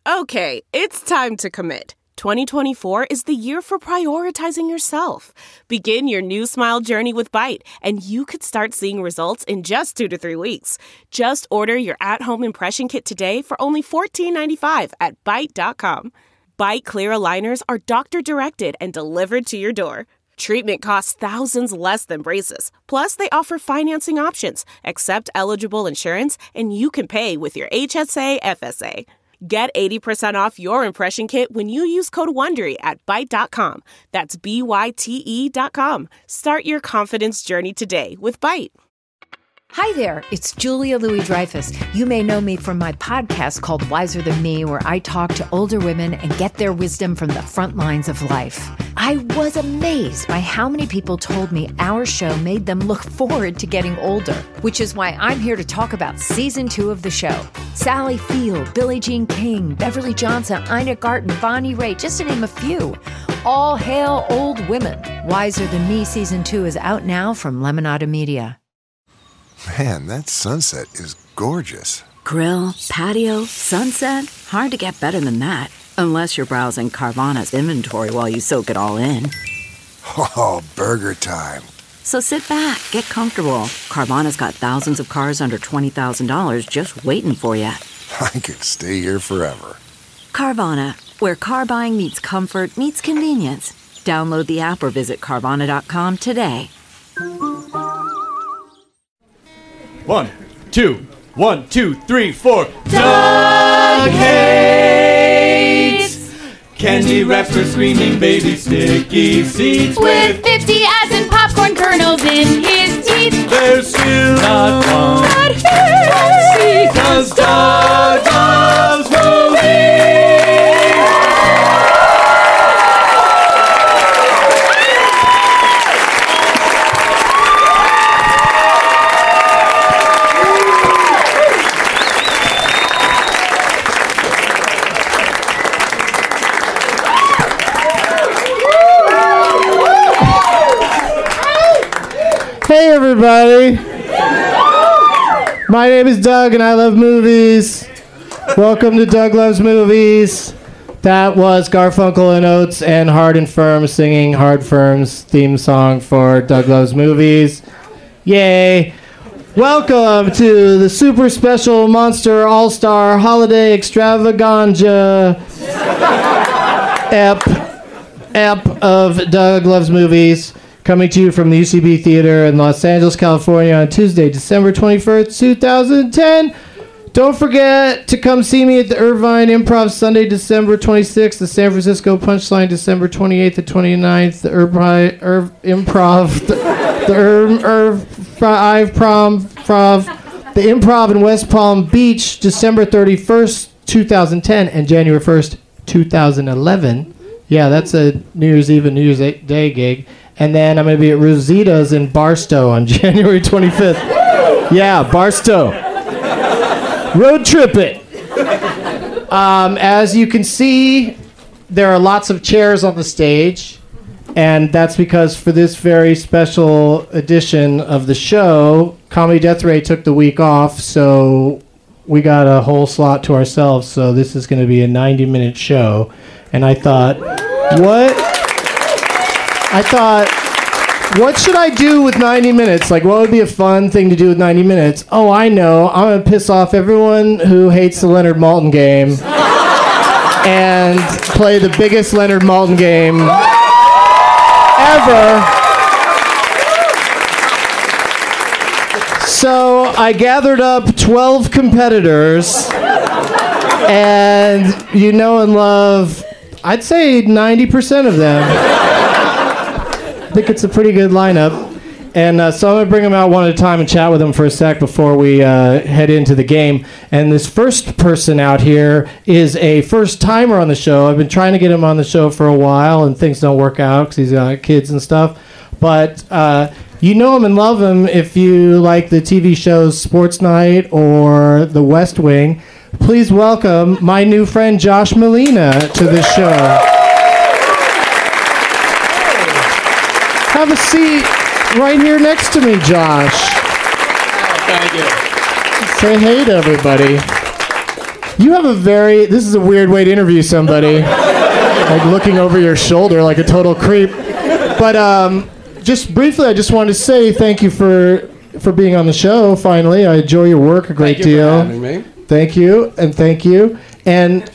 Okay, it's time to commit. 2024 is the year for prioritizing yourself. Begin your new smile journey with Byte, and you could start seeing results in just 2 to 3 weeks. Just order your at-home impression kit today for only $14.95 at Byte.com. Byte Clear aligners are doctor-directed and delivered to your door. Treatment costs thousands less than braces. Plus, they offer financing options, accept eligible insurance, and you can pay with your HSA FSA. Get 80% off your impression kit when you use code WONDERY at Byte.com. That's BYTE.com. Start your confidence journey today with Byte. Hi there, it's Julia Louis-Dreyfus. You may know me from my podcast called Wiser Than Me, where I talk to older women and get their wisdom from the front lines of life. I was amazed by how many people told me our show made them look forward to getting older, which is why I'm here to talk about season 2 of the show. Sally Field, Billie Jean King, Beverly Johnson, Ina Garten, Bonnie Raitt, just to name a few. All hail old women. Wiser Than Me season 2 is out now from Lemonada Media. Man, that sunset is gorgeous. Grill, patio, sunset. Hard to get better than that. Unless you're browsing Carvana's inventory while you soak it all in. Oh, burger time. So sit back, get comfortable. Carvana's got thousands of cars under $20,000 just waiting for you. I could stay here forever. Carvana, where car buying meets comfort, meets convenience. Download the app or visit Carvana.com today. 1, 2, 1, 2, 3, 4. Doug hates candy wrappers for screaming baby, sticky seeds with 50 ass and popcorn kernels in his teeth. There's still not one that he does Doug loves movies. Hey everybody, my name is Doug and I love movies. Welcome to Doug Loves Movies. That was Garfunkel and Oates and Hard and Firm singing Hard Firm's theme song for Doug Loves Movies. Yay. Welcome to the super special Monster All-Star Holiday Extravaganza ep of Doug Loves Movies. Coming to you from the UCB Theater in Los Angeles, California on Tuesday, December 21st, 2010. Don't forget to come see me at the Irvine Improv Sunday, December 26th, the San Francisco Punchline, December 28th and 29th, the the Improv in West Palm Beach, December 31st, 2010, and January 1st, 2011. Yeah, that's a New Year's Eve and New Year's Day gig. And then I'm going to be at Rosita's in Barstow on January 25th. Yeah, Barstow. Road trip it. As you can see, there are lots of chairs on the stage. And that's because for this very special edition of the show, Comedy Death Ray took the week off, so we got a whole slot to ourselves. So this is going to be a 90-minute show. And I thought, what should I do with 90 minutes? Like, what would be a fun thing to do with 90 minutes? Oh, I know. I'm going to piss off everyone who hates the Leonard Maltin game and play the biggest Leonard Maltin game ever. So I gathered up 12 competitors, and you know and love, I'd say 90% of them. I think it's a pretty good lineup. And so I'm going to bring them out one at a time and chat with them for a sec before we head into the game. And this first person out here is a first-timer on the show. I've been trying to get him on the show for a while, and things don't work out because he's got kids and stuff. But you know him and love him if you like the TV shows Sports Night or The West Wing. Please welcome my new friend Josh Molina to the show. Have a seat right here next to me, Josh. Thank you. Say hey to everybody. You have this is a weird way to interview somebody. Like looking over your shoulder like a total creep. But just briefly, I just wanted to say thank you for being on the show, finally. I enjoy your work a great deal. Thank you for having me. Thank you, and thank you. And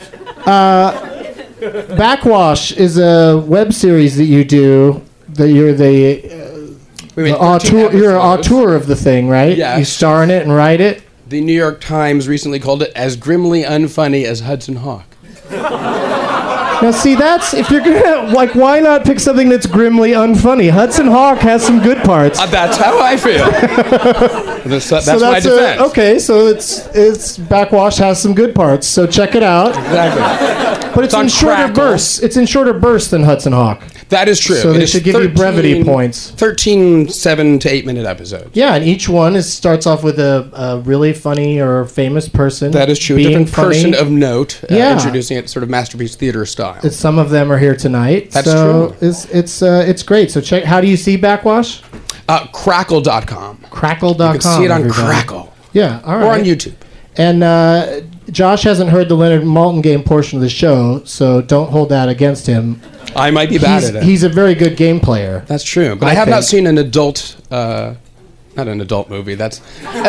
Backwash is a web series that you do, that you're the auteur, you're an auteur of the thing, right? Yes. You star in it and write it? The New York Times recently called it as grimly unfunny as Hudson Hawk. Now, see, that's, if you're gonna, like, why not pick something that's grimly unfunny? Hudson Hawk has some good parts. That's how I feel. that's my defense. Okay, so it's Backwash has some good parts, so check it out. Exactly. But it's in shorter Crackle. bursts. It's in shorter bursts than Hudson Hawk. That is true. So they should give you brevity points. 13 7 to 8 minute episodes. Yeah, and each one starts off with a really funny or famous person. That is true. A being different person of note, Yeah. introducing it sort of Masterpiece Theater style. Some of them are here tonight. That's so true. It's great. So check. How do you see Backwash? Crackle.com. Crackle.com. You can see it on everybody. Crackle. Yeah, all right. Or on YouTube. And Josh hasn't heard the Leonard Maltin game portion of the show, so don't hold that against him. I might be bad at it. He's a very good game player. That's true. But I have not seen an adult, not an adult movie. That's.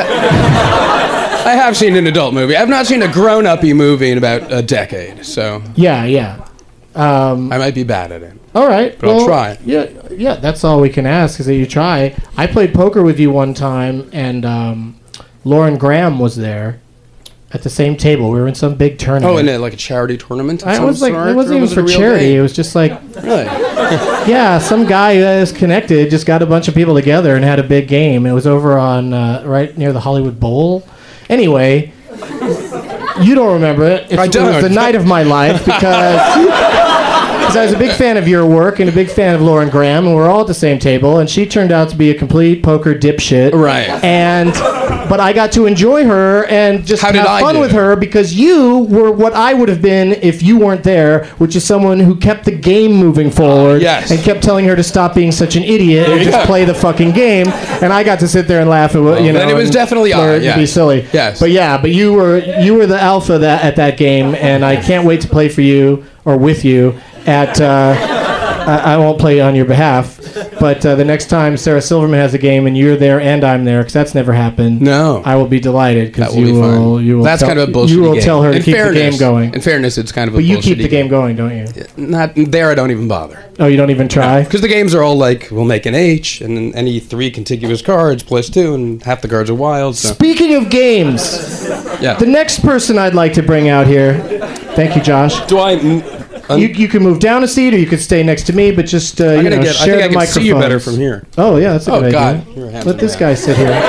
I have seen an adult movie. I've not seen a grown-up-y movie in about a decade. So. Yeah. I might be bad at it. All right. But I'll try. Yeah. That's all we can ask is that you try. I played poker with you one time, and Lauren Graham was there at the same table. We were in some big tournament. Oh, in like a charity tournament? It wasn't even for charity. It was just like, really? Yeah, some guy that is connected just got a bunch of people together and had a big game. It was over on right near the Hollywood Bowl. Anyway, you don't remember it. I don't. It was the night of my life because I was a big fan of your work and a big fan of Lauren Graham, and we're all at the same table, and she turned out to be a complete poker dipshit. Right. But I got to enjoy her and just have fun with her because you were what I would have been if you weren't there, which is someone who kept the game moving forward and kept telling her to stop being such an idiot and just play the fucking game. And I got to sit there and laugh at then it was definitely and be silly. Yes. But you were the alpha at that game, and I can't wait to play for you or with you at. I won't play on your behalf, but the next time Sarah Silverman has a game and you're there and I'm there, because that's never happened. No, I will be delighted because you will. That's kind of a bullshit. You will game. tell her in to keep fairness, the game going. In fairness, it's kind of a bullshit. But you keep the game going, don't you? Not there. I don't even bother. Oh, you don't even try? Because the games are all like, we'll make an H, and then any 3 contiguous cards plus 2, and half the cards are wild. So. Speaking of games, the next person I'd like to bring out here. Thank you, Josh. Do I? You can move down a seat, or you could stay next to me, but just share the microphone. I think I can see you better from here. Oh yeah, that's a good idea. God. Let this guy sit here.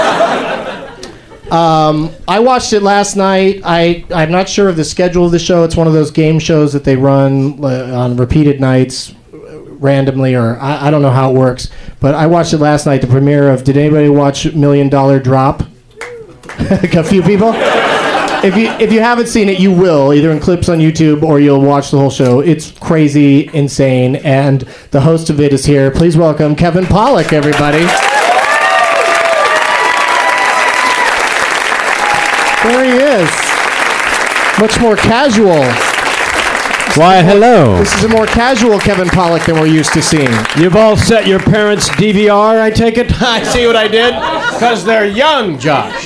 I watched it last night. I'm not sure of the schedule of the show. It's one of those game shows that they run on repeated nights, randomly, or I don't know how it works. But I watched it last night. The premiere of. Did anybody watch $1 Million Drop? A few people. If you haven't seen it, you will, either in clips on YouTube or you'll watch the whole show. It's crazy, insane, and the host of it is here. Please welcome Kevin Pollak, everybody. There he is. Much more casual. Why, hello. This is a more casual Kevin Pollak than we're used to seeing. You've all set your parents' DVR, I take it? I see what I did? Because they're young, Josh.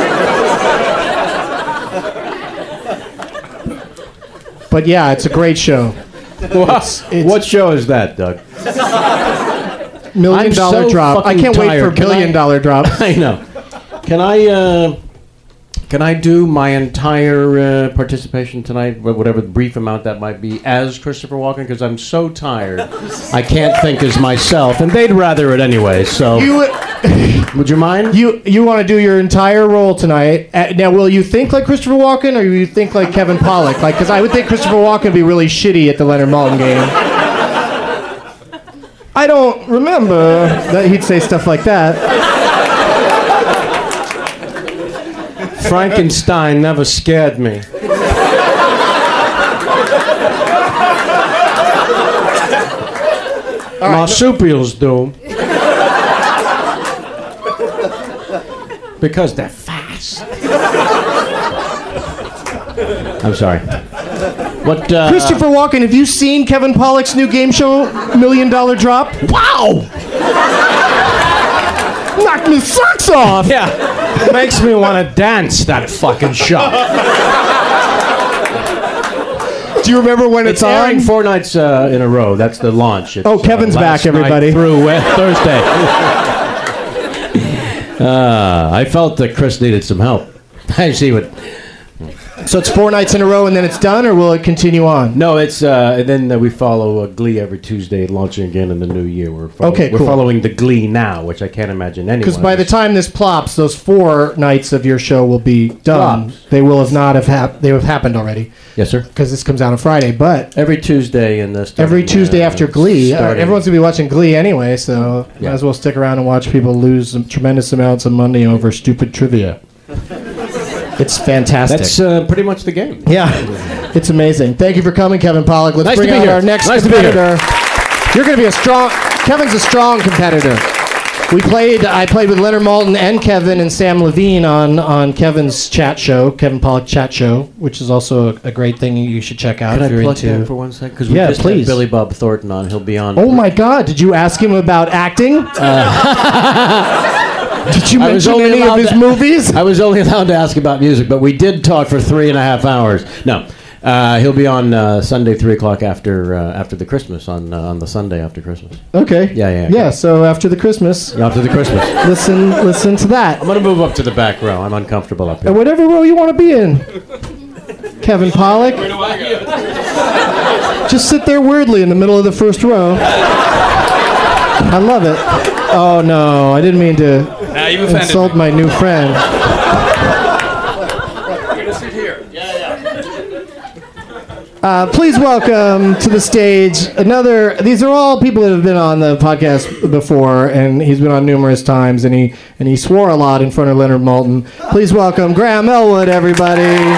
But yeah, it's a great show. What show is that, Doug? $1 Million so Drop. I can't wait for $1 Billion Drop. I know. Can I do my entire participation tonight, whatever brief amount that might be, as Christopher Walken? Because I'm so tired, I can't think as myself, and they'd rather it anyway. So, would you mind? You want to do your entire role tonight? Now, will you think like Christopher Walken, or will you think like Kevin Pollak? Because I would think Christopher Walken would be really shitty at the Leonard Maltin game. I don't remember that he'd say stuff like that. Frankenstein never scared me. Marsupials do. Because they're fast. I'm sorry. What? Christopher Walken, have you seen Kevin Pollak's new game show, $1 Million Drop? Wow! Knocked my socks off! Yeah. It makes me want to dance, that fucking show. Do you remember when it's airing on? 4 nights in a row. That's the launch. It's, Kevin's back, everybody. Through Thursday. I felt that Chris needed some help. I see what... So it's 4 nights in a row and then it's done, or will it continue on? No, it's and then we follow Glee every Tuesday, launching again in the new year. We're following the Glee now, which I can't imagine anyone. Because by the time this plops, those 4 nights of your show will be done. Plops. They will have not they have happened already. Yes, sir. Because this comes out on Friday, but every Tuesday in the every Tuesday after Glee, everyone's gonna be watching Glee anyway, so might as well stick around and watch people lose tremendous amounts of money over stupid trivia. It's fantastic. That's pretty much the game. Yeah, it's amazing. Thank you for coming, Kevin Pollak. Let's bring out our next competitor. You're going to be Kevin's a strong competitor. I played with Leonard Maltin and Kevin and Sam Levine on Kevin's chat show, Kevin Pollak Chat Show, which is also a great thing you should check out. Can if I you're plug into... that for 1 second? Because we just had Billy Bob Thornton on. He'll be on. Oh my God! Did you ask him about acting? Did you mention any of his movies? I was only allowed to ask about music, but we did talk for 3.5 hours. No, he'll be on Sunday 3 o'clock after the Christmas on the Sunday after Christmas. Okay. Yeah. So after the Christmas. After the Christmas. Listen to that. I'm gonna move up to the back row. I'm uncomfortable up here. Whatever row you want to be in. Kevin Pollak. Where do I go? Just sit there weirdly in the middle of the first row. I love it. Oh no, I didn't mean to insult my new friend. You're gonna sit here. Please welcome to the stage these are all people that have been on the podcast before, and he's been on numerous times, and he swore a lot in front of Leonard Maltin. Please welcome Graham Elwood, everybody.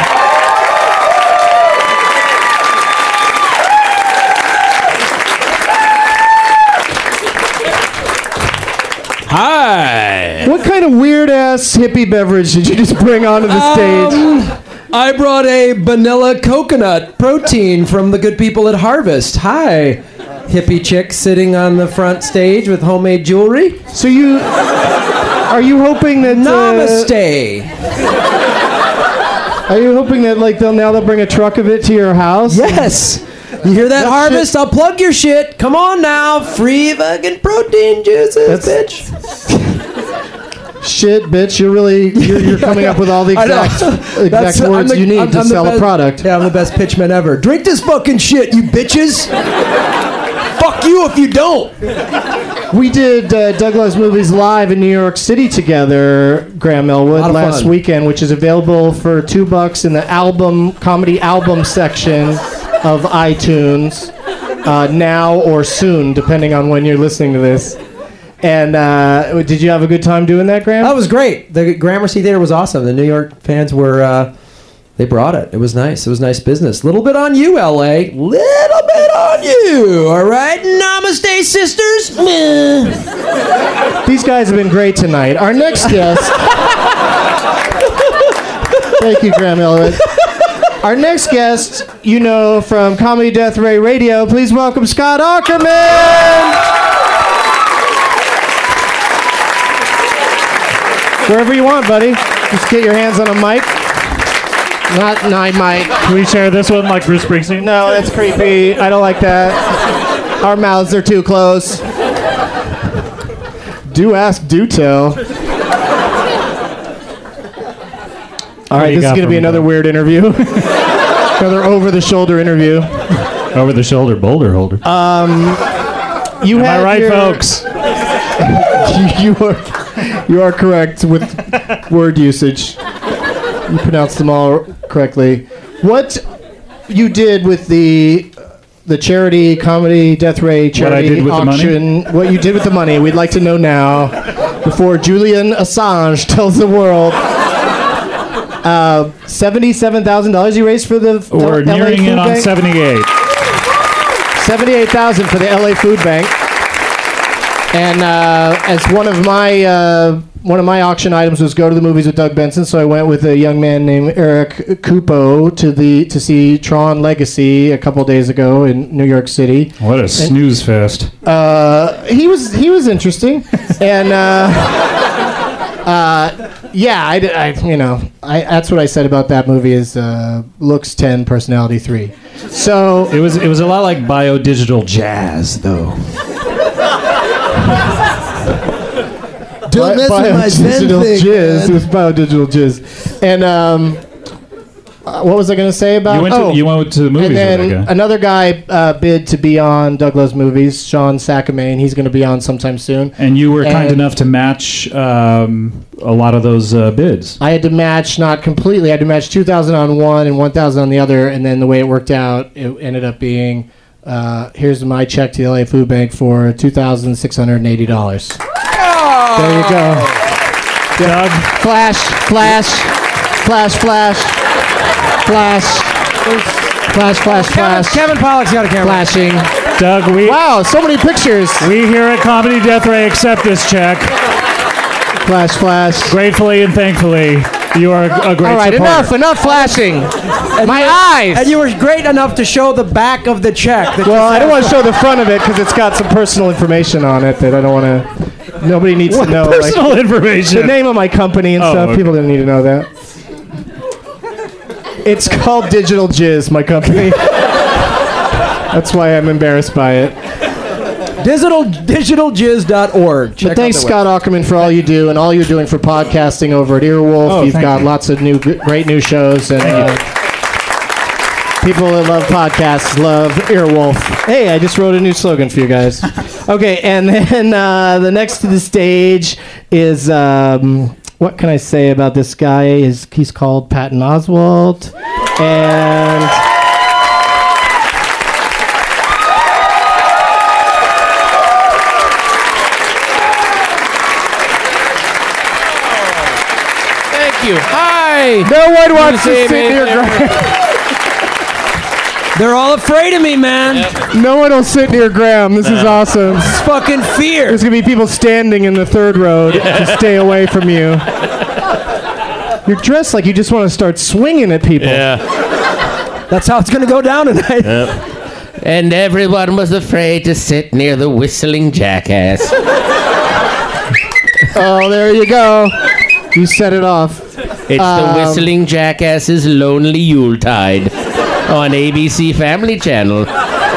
Hi. What kind of weird-ass hippie beverage did you just bring onto the stage? I brought a vanilla coconut protein from the good people at Harvest. Hi. Hippie chick sitting on the front stage with homemade jewelry. So are you hoping that... Namaste. Are you hoping that they'll bring a truck of it to your house? Yes. You hear that, Harvest? Shit. I'll plug your shit. Come on now. Free fucking protein juices, bitch. Shit, bitch. You're coming up with all the exact words you need to sell a product. Yeah, I'm the best pitchman ever. Drink this fucking shit, you bitches. Fuck you if you don't. We did Doug Loves Movies live in New York City together, Graham Elwood, last weekend, which is available for $2 in the comedy album section of iTunes, now or soon, depending on when you're listening to this. And did you have a good time doing that, Graham? That was great. The Gramercy Theater was awesome. The New York fans were, they brought it. It was nice. It was nice business. Little bit on you, L.A. Little bit on you. All right? Namaste, sisters. These guys have been great tonight. Our next guest... Thank you, Graham Elwood. Our next guest, from Comedy Death Ray Radio. Please welcome Scott Aukerman. Wherever you want, buddy. Just get your hands on a mic. Not mic. Can we share this one like Bruce Springsteen? No, that's creepy. I don't like that. Our mouths are too close. Do ask, do tell. All right, this is going to be another weird interview. Another over-the-shoulder interview. Over-the-shoulder boulder holder. Am I right, folks? You are correct with word usage. You pronounced them all correctly. What you did with the charity Comedy Death Ray charity auction? What you did with the money? We'd like to know now, before Julian Assange tells the world. $77,000 you raised for the We're LA nearing Food in on Bank? 78. $78,000 for the LA Food Bank. And as one of my auction items was go to the movies with Doug Benson, so I went with a young man named Eric Kupo to see Tron Legacy a couple days ago in New York City. What a snooze fest. He was interesting, and that's what I said about that movie is looks 10, personality 3. So it was a lot like biodigital jazz, though. Don't mess with my Zen thing, jizz. man. It was biodigital jizz. And what was I going to say about? You went to the movies and then with that guy. another guy bid to be on Doug Loves Movies, Sean Sakamane. He's going to be on sometime soon. And you were kind enough to match a lot of those bids. I had to match, not completely. I had to match 2,000 on one and 1,000 on the other. And then the way it worked out, it ended up being, here's my check to the LA Food Bank for $2,680. There you go. Doug. Flash. Kevin Pollak's got a camera. Flashing. Doug, Wow, so many pictures. We here at Comedy Death Ray accept this check. Flash. Gratefully and thankfully, you are a great All right, supporter. enough flashing. My eyes. And you were great enough to show the back of the check. Well, I don't want to show the front of it because it's got some personal information on it that I don't want to. Nobody needs to know. Personal information. The name of my company and stuff. Okay. People don't need to know that. It's called Digital Jizz, my company. That's why I'm embarrassed by it. Digitaljizz.org. But thanks, Scott Aukerman, for all you do and all you're doing for podcasting over at Earwolf. You've got lots of great new shows, and people that love podcasts love Earwolf. Hey, I just wrote a new slogan for you guys. Okay, and then the next to the stage is what can I say about this guy? He's called Patton Oswalt, and. You. Hi. No one wants to sit near Graham. They're all afraid of me, man. Yep. No one will sit near Graham. This is awesome. This is fucking fear. There's going to be people standing in the third row to stay away from you. You're dressed like you just want to start swinging at people. Yeah. That's how it's going to go down tonight. Yep. And everyone was afraid to sit near the whistling jackass. Oh, there you go. You set it off. It's the Whistling Jackass's Lonely Yuletide on ABC Family Channel.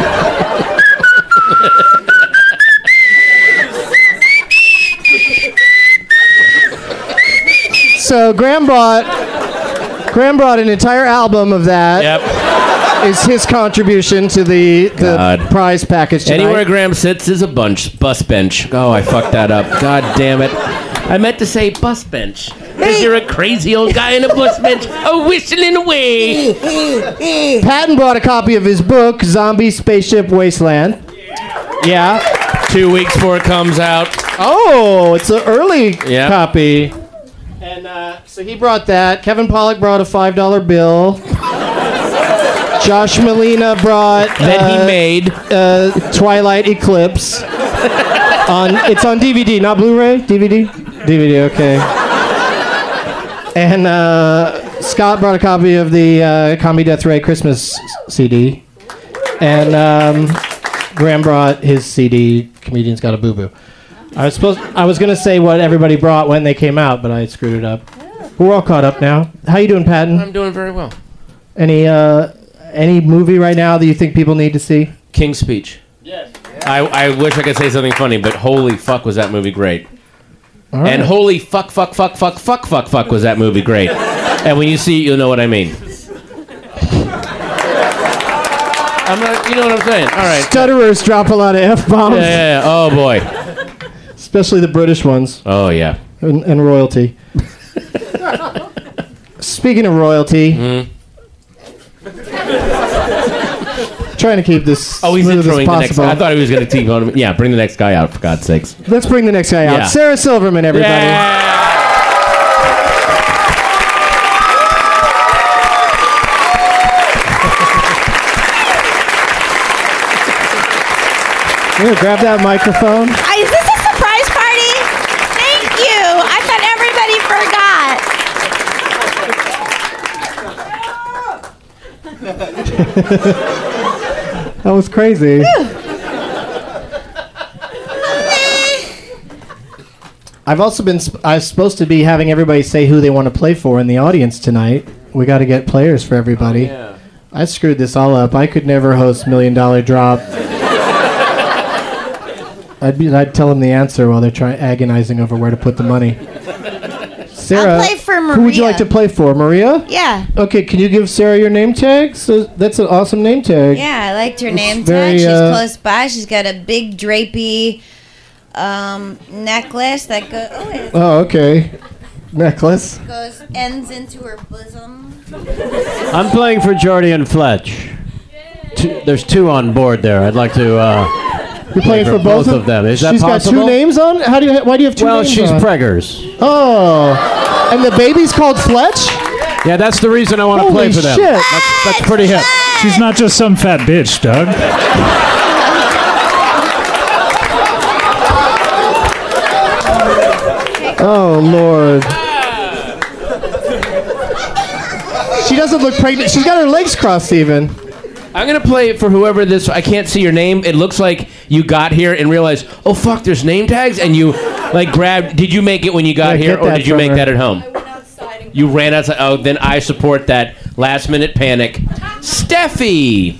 So Graham brought an entire album of that. Yep. Is his contribution to the prize package tonight. Anywhere Graham sits is a bus bench. Oh, I fucked that up. God damn it. I meant to say bus bench. Because you're a crazy old guy in a bus bench, whistling away. Patton brought a copy of his book, Zombie Spaceship Wasteland. Yeah. 2 weeks before it comes out. Oh, it's an early copy. And so he brought that. Kevin Pollak brought a $5 bill. Josh Molina brought that he made Twilight Eclipse. It's on DVD, not Blu-ray. DVD. Okay. And Scott brought a copy of the Comedy Death Ray Christmas CD, and Graham brought his CD. Comedian's Got a Boo Boo. I was gonna say what everybody brought when they came out, but I screwed it up. We're all caught up now. How you doing, Patton? I'm doing very well. Any movie right now that you think people need to see? King's Speech. Yes. I wish I could say something funny, but holy fuck was that movie great. Right. And holy fuck was that movie great. And when you see it, you'll know what I mean. You know what I'm saying? All right. Stutterers drop a lot of F-bombs. Yeah. Oh, boy. Especially the British ones. Oh, yeah. And royalty. Speaking of royalty... Trying to keep this he's smooth introing as the next possible. guy. I thought he was going to keep on. Yeah, bring the next guy out, for God's sakes. Let's bring the next guy out. Yeah. Sarah Silverman, everybody. Yeah. Here, grab that microphone. This is That was crazy. I've also been. I'm supposed to be having everybody say who they want to play for in the audience tonight. We got to get players for everybody. Oh, yeah. I screwed this all up. I could never host $1 Million Drop. I'd tell them the answer while they're agonizing over where to put the money. Sarah, I'll play for Maria. Who would you like to play for, Maria? Yeah. Okay, can you give Sarah your name tag? So that's an awesome name tag. Yeah, I liked her name very, tag. She's close by. She's got a big drapey necklace that goes. Oh, okay. Necklace. Ends into her bosom. I'm playing for Jordy and Fletch. There's two on board there. I'd like to. You're playing for both of them. Is that She's possible? got two names on? Why do you have two names on? Well, she's preggers. Oh. And the baby's called Fletch? Yeah, that's the reason I want to play for them. Shit. That's pretty hip. She's not just some fat bitch, Doug. Oh, Lord. She doesn't look pregnant. She's got her legs crossed even. I'm going to play for whoever this... I can't see your name. It looks like you got here and realized, oh, fuck, there's name tags? And you, like, grabbed... Did you make it when you got here, or did you make that at home? I went outside. You ran outside. Oh, then I support that last-minute panic. Steffi!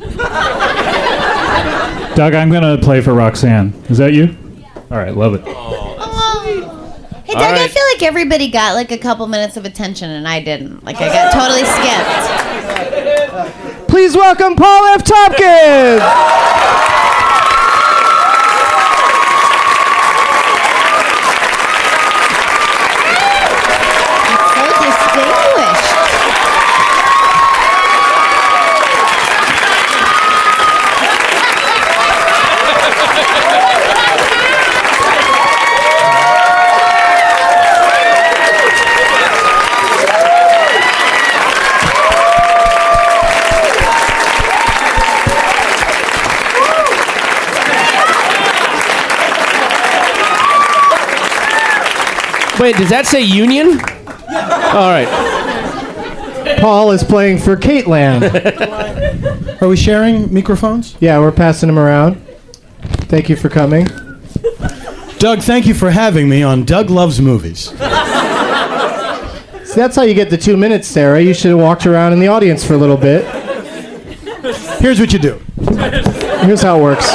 Doug, I'm going to play for Roxanne. Is that you? All right, love it. Hey, Doug, I feel like everybody got like a couple minutes of attention and I didn't. Like I got totally skipped. Please welcome Paul F. Tompkins! So distinguished. Wait, does that say union? All right. Paul is playing for Caitlin. Are we sharing microphones? Yeah, we're passing them around. Thank you for coming. Doug, thank you for having me on Doug Loves Movies. See, that's how you get the 2 minutes, Sarah. You should have walked around in the audience for a little bit. Here's what you do. Here's how it works.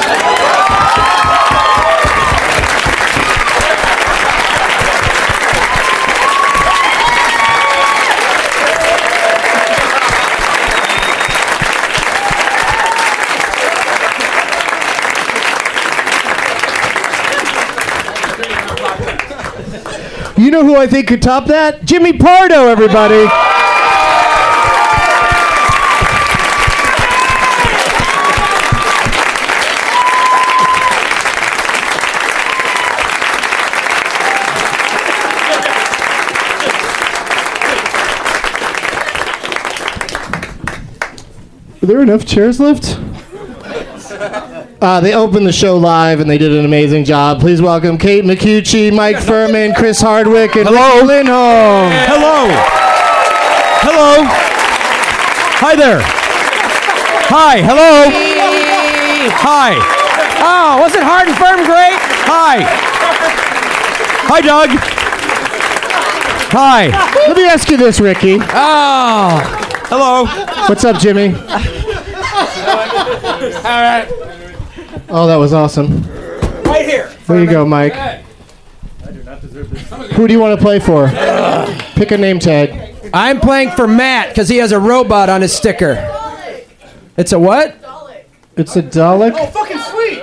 You know who I think could top that? Jimmy Pardo, everybody. Are there enough chairs left? They opened the show live and they did an amazing job. Please welcome Kate McCucci, Mike Furman, Chris Hardwick, and Ricky Lindholm. Hello. Hello. Hi there. Hi. Hello. Hi. Oh, wasn't Hard and Firm great? Hi. Hi, Doug. Hi. Let me ask you this, Ricky. Oh. Hello. What's up, Jimmy? All right. Oh, that was awesome. Right here. There you go, Mike. Who do you want to play for? Pick a name tag. I'm playing for Matt because he has a robot on his sticker. It's a what? It's a Dalek. Oh, fucking sweet.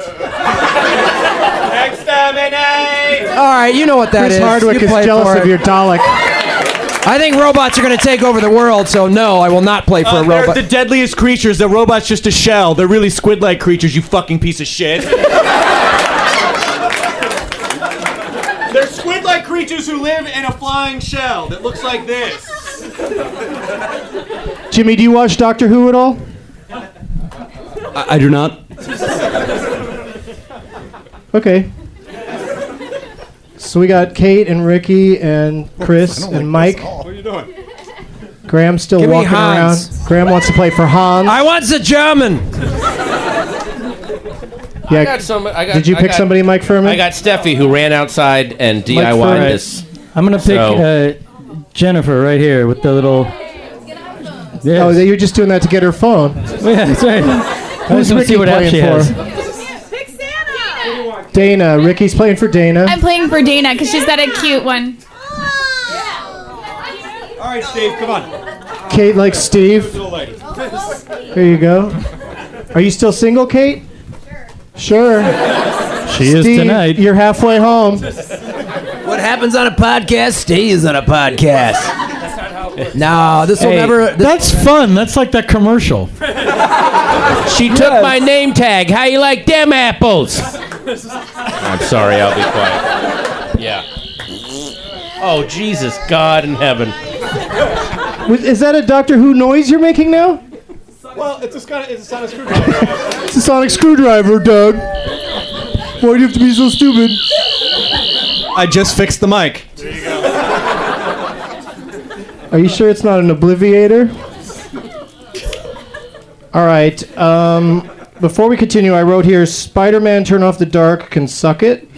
Exterminate! All right, you know what that is. Chris Hardwick You is play jealous for of it. your Dalek. I think robots are going to take over the world, so no, I will not play for a They're robot. the deadliest creatures. The robot's just a shell. They're really squid-like creatures, you fucking piece of shit. They're squid-like creatures who live in a flying shell that looks like this. Jimmy, do you watch Doctor Who at all? I do not. Okay. So we got Kate and Ricky and Chris and Mike. What are you doing? Graham's still Give me walking around. Hans. Graham wants to play for Hans. I want the German. Yeah. Did you pick somebody, Mike Furman? I got Steffi, who ran outside and DIY'd Furman. this. I'm gonna pick Jennifer right here with the little. Yes. Oh, you're just doing that to get her phone. Yeah, that's right. Who's Let's see Ricky what app playing she for? has. Dana. Ricky's playing for Dana. I'm playing for Dana because she's got a cute one. All right, Steve, come on. Kate likes Steve. Little lady. Here you go. Are you still single, Kate? Sure. She is Steve, tonight. You're halfway home. What happens on a podcast stays on a podcast. No, this will never. That's fun. That's like that commercial. She took my name tag. How you like them apples? I'm sorry, I'll be quiet. Yeah. Oh, Jesus, God in heaven. Is that a Doctor Who noise you're making now? Well, it's a sonic screwdriver. It's a sonic screwdriver, Doug. Why do you have to be so stupid? I just fixed the mic. There you go. Are you sure it's not an obliviator? All right. Before we continue, I wrote here, Spider-Man Turn Off the Dark can suck it.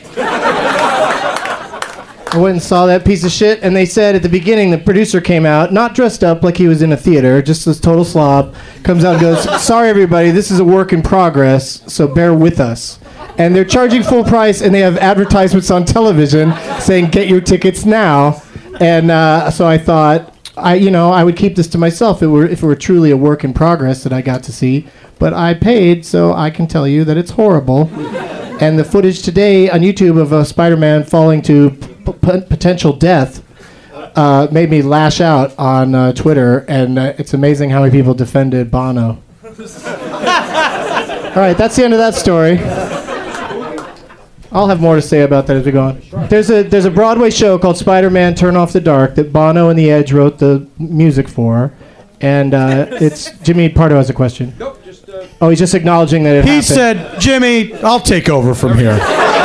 I went and saw that piece of shit, and they said at the beginning, the producer came out, not dressed up like he was in a theater, just this total slob, comes out and goes, sorry everybody, this is a work in progress, so bear with us. And they're charging full price, and they have advertisements on television saying, get your tickets now. And so I thought, I would keep this to myself if it were truly a work in progress that I got to see. But I paid, so I can tell you that it's horrible. And the footage today on YouTube of Spider-Man falling to potential death made me lash out on Twitter, and it's amazing how many people defended Bono. All right, that's the end of that story. I'll have more to say about that as we go on. There's a Broadway show called Spider-Man Turn Off the Dark that Bono and the Edge wrote the music for, and it's Jimmy Pardo has a question. Nope, just. Oh, he's just acknowledging that it He happened. said, Jimmy, I'll take over from here.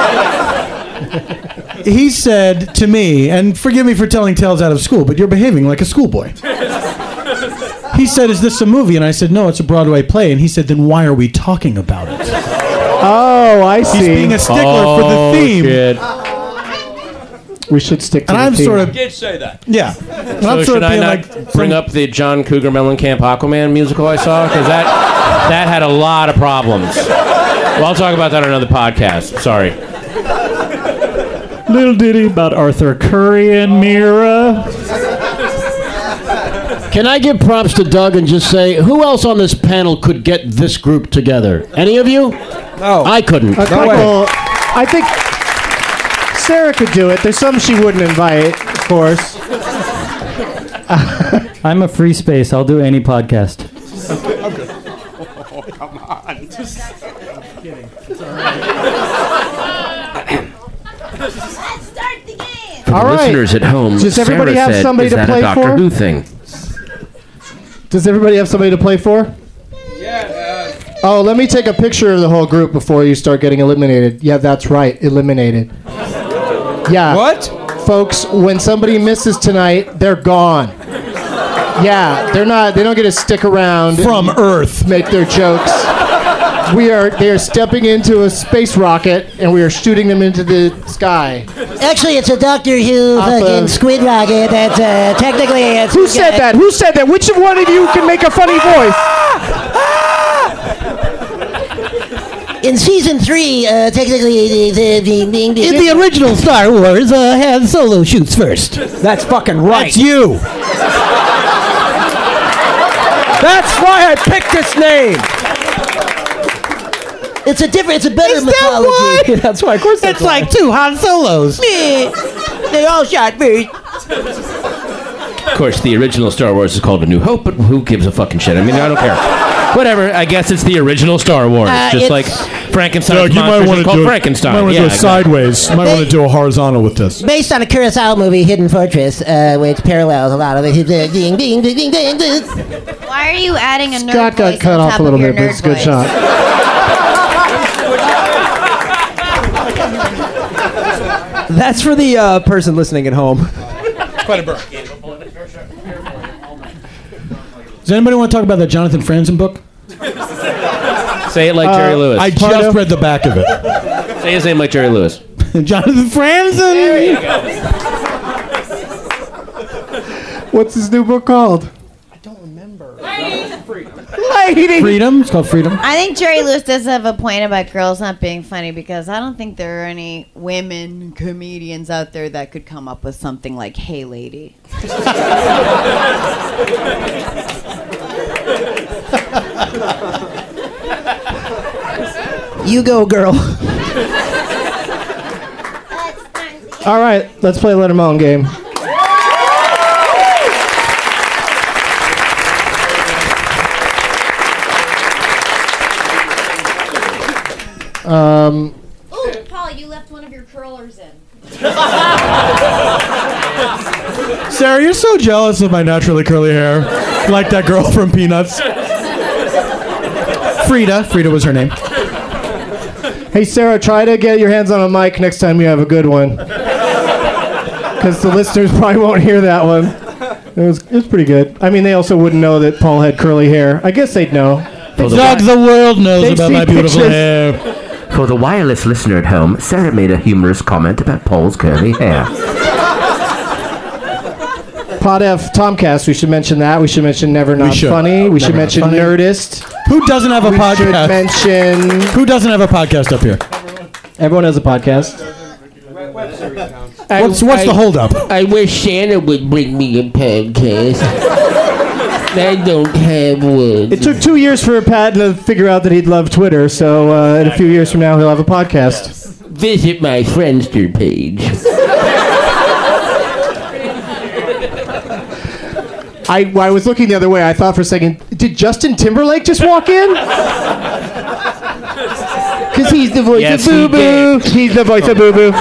He said to me, and forgive me for telling tales out of school, but you're behaving like a schoolboy. He said, is this a movie? And I said, no, it's a Broadway play. And he said, then why are we talking about it? Oh, I see. He's being a stickler for the theme. Shit. We should stick to And the I'm theme. sort of, I did say that. yeah. And I'm So sort should of I being not like, bring up the John Cougar Mellencamp Aquaman musical I saw? Because that had a lot of problems. Well, I'll talk about that on another podcast. Sorry. Little ditty about Arthur Curry and Mira. Can I give props to Doug and just say, who else on this panel could get this group together? Any of you? No. I couldn't. A couple, I think Sarah could do it. There's some she wouldn't invite, of course. I'm a free space. I'll do any podcast. Okay. Oh, come on. Just kidding. It's all For the All right. listeners at home, Does everybody Sarah have said, somebody is to that play a Doctor for? Who thing? Does everybody have somebody to play for? Oh, let me take a picture of the whole group before you start getting eliminated. Yeah, that's right. Eliminated. Yeah. What? Folks, when somebody misses tonight, they're gone. Yeah, they don't get to stick around from Earth, make their jokes. They are stepping into a space rocket, and we are shooting them into the sky. Actually, it's a Doctor Who fucking squid rocket. That's technically. It's Who said that? Who said that? Which one of you can make a funny voice? In season 3, technically, In the original Star Wars, Han Solo shoots first. That's fucking right. That's you. That's why I picked this name. it's a better mythology. That's why, of course. It's like two Han Solos. They all shot first. Of course, the original Star Wars is called A New Hope, but who gives a fucking shit? I mean, I don't care. Whatever, I guess it's the original Star Wars. Just like Frankenstein's monsters are called Frankenstein. You might want to do it sideways. You might want to do a horizontal with this. Based on a Kurosawa movie, Hidden Fortress, which parallels a lot of it. Ding, ding, ding, ding, ding, ding. Why are you adding a nerd Scott got voice cut on off top a little of your bit, but nerd it's a good voice? shot. That's for the person listening at home. Quite a burp. Does anybody want to talk about that Jonathan Franzen book? Say it like Jerry Lewis. I just read the back of it. Say his name like Jerry Lewis. Jonathan Franzen. There you go. What's his new book called? Lady. Freedom. It's called Freedom. I think Jerry Lewis does have a point about girls not being funny because I don't think there are any women comedians out there that could come up with something like "Hey, lady." You go, girl. All right, let's play a Let 'em Own game. Ooh, Paul, you left one of your curlers in. Sarah, you're so jealous of my naturally curly hair. Like that girl from Peanuts. Frida. Frida was her name. Hey, Sarah, try to get your hands on a mic next time you have a good one. Because the listeners probably won't hear that one. It was pretty good. I mean, they also wouldn't know that Paul had curly hair. I guess they'd know. Doug, the world knows about my beautiful hair. For the wireless listener at home, Sarah made a humorous comment about Paul's curly hair. Pod F Tomcast, we should mention that. We should mention Never Not Funny. We should mention Nerdist. Who doesn't have a podcast? We should mention... Who doesn't have a podcast up here? Everyone has a podcast. What's the holdup? I wish Santa would bring me a podcast. I don't have one. It took 2 years for Pat to figure out that he'd love Twitter, so in a few years from now he'll have a podcast. Visit my Friendster page. I was looking the other way. I thought for a second, did Justin Timberlake just walk in? Because he's the voice of Boo Boo. He's the voice of Boo Boo.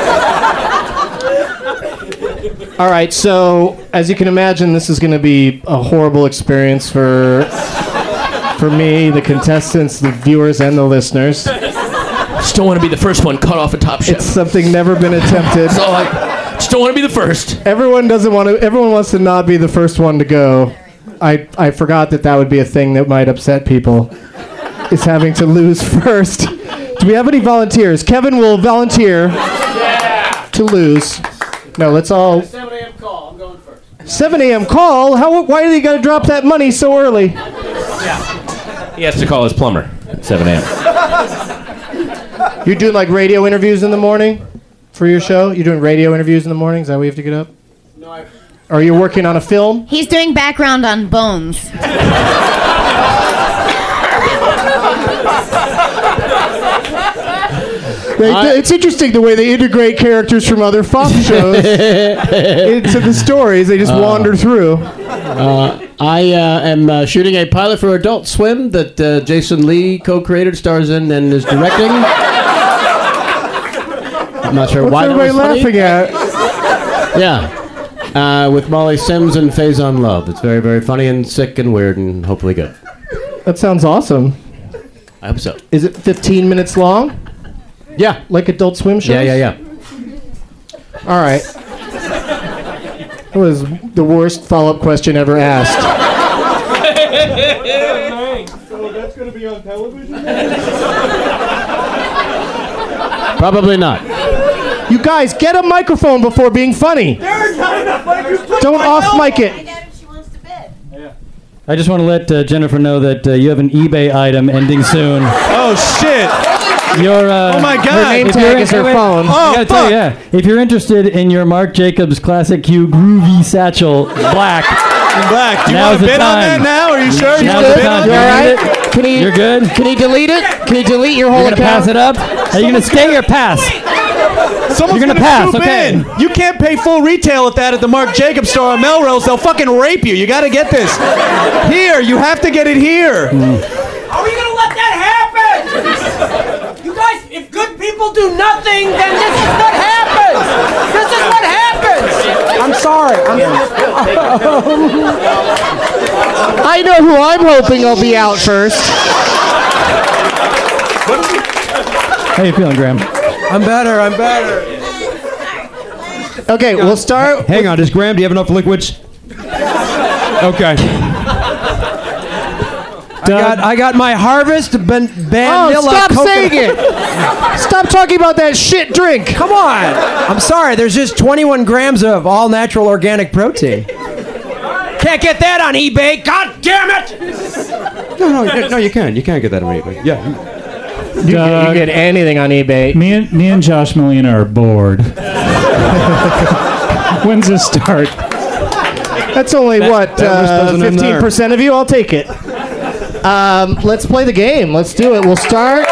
All right, so as you can imagine, this is going to be a horrible experience for me, the contestants, the viewers, and the listeners. Just don't want to be the first one cut off a Top Chef. It's something never been attempted. So I just don't want to be the first. Everyone wants to not be the first one to go. I forgot that would be a thing that might upset people, is having to lose first. Do we have any volunteers? Kevin will volunteer to lose. No, let's all... 7 a.m. call. I'm going first. 7 a.m. call? Why do they got to drop that money so early? Yeah. He has to call his plumber at 7 a.m. You're doing like radio interviews in the morning for your show? You're doing radio interviews in the morning? Is that why you have to get up? No, Or are you working on a film? He's doing background on Bones. It's interesting the way they integrate characters from other Fox shows into the stories. They just wander through. I am shooting a pilot for Adult Swim that Jason Lee co-created, stars in, and is directing. I'm not sure why. What's everybody laughing at? Yeah. With Molly Sims and Faison Love. It's very, very funny and sick and weird and hopefully good. That sounds awesome. I hope so. Is it 15 minutes long? Yeah. Like Adult Swim shows? Yeah. All right. That was the worst follow-up question ever asked. So that's going to be on television? Probably not. You guys, get a microphone before being funny. Don't off-mic it. I just want to let Jennifer know that you have an eBay item ending soon. Oh, shit. Your, oh, my God. Her name tag is her phone. I gotta tell you, yeah. If you're interested in your Marc Jacobs Classic Q Groovy Satchel Black. In black. Do you want to bid on that now? Are you sure? You want to bid on that? that? Can he, You're good? Can he delete it? Can he delete your whole You're gonna account? pass it up? Are you gonna stay or pass? Someone's You're gonna pass, pass, okay. in. You can't pay full retail at that at the Marc Jacobs store on Melrose. They'll fucking rape you. You got to get this. Here. You have to get it here. Are we gonna let that happen? You guys, if good people do nothing, then this is what happens. This is what happens. I'm sorry. I know who I'm hoping will be out first. How you feeling, Graham? I'm better. Okay, we'll start. Hang on, Graham, do you have enough liquids? Okay. I got my Harvest Vanilla. Oh, stop coconut. saying it! Stop talking about that shit drink. Come on. I'm sorry. There's just 21 grams of all natural organic protein. Can't get that on eBay. God damn it! No, you can. You can get that on eBay. Yeah. You get anything on eBay. Me and Josh Molina are bored. When's this start? That's only 15% of you. I'll take it. Let's play the game. Let's do it. We'll start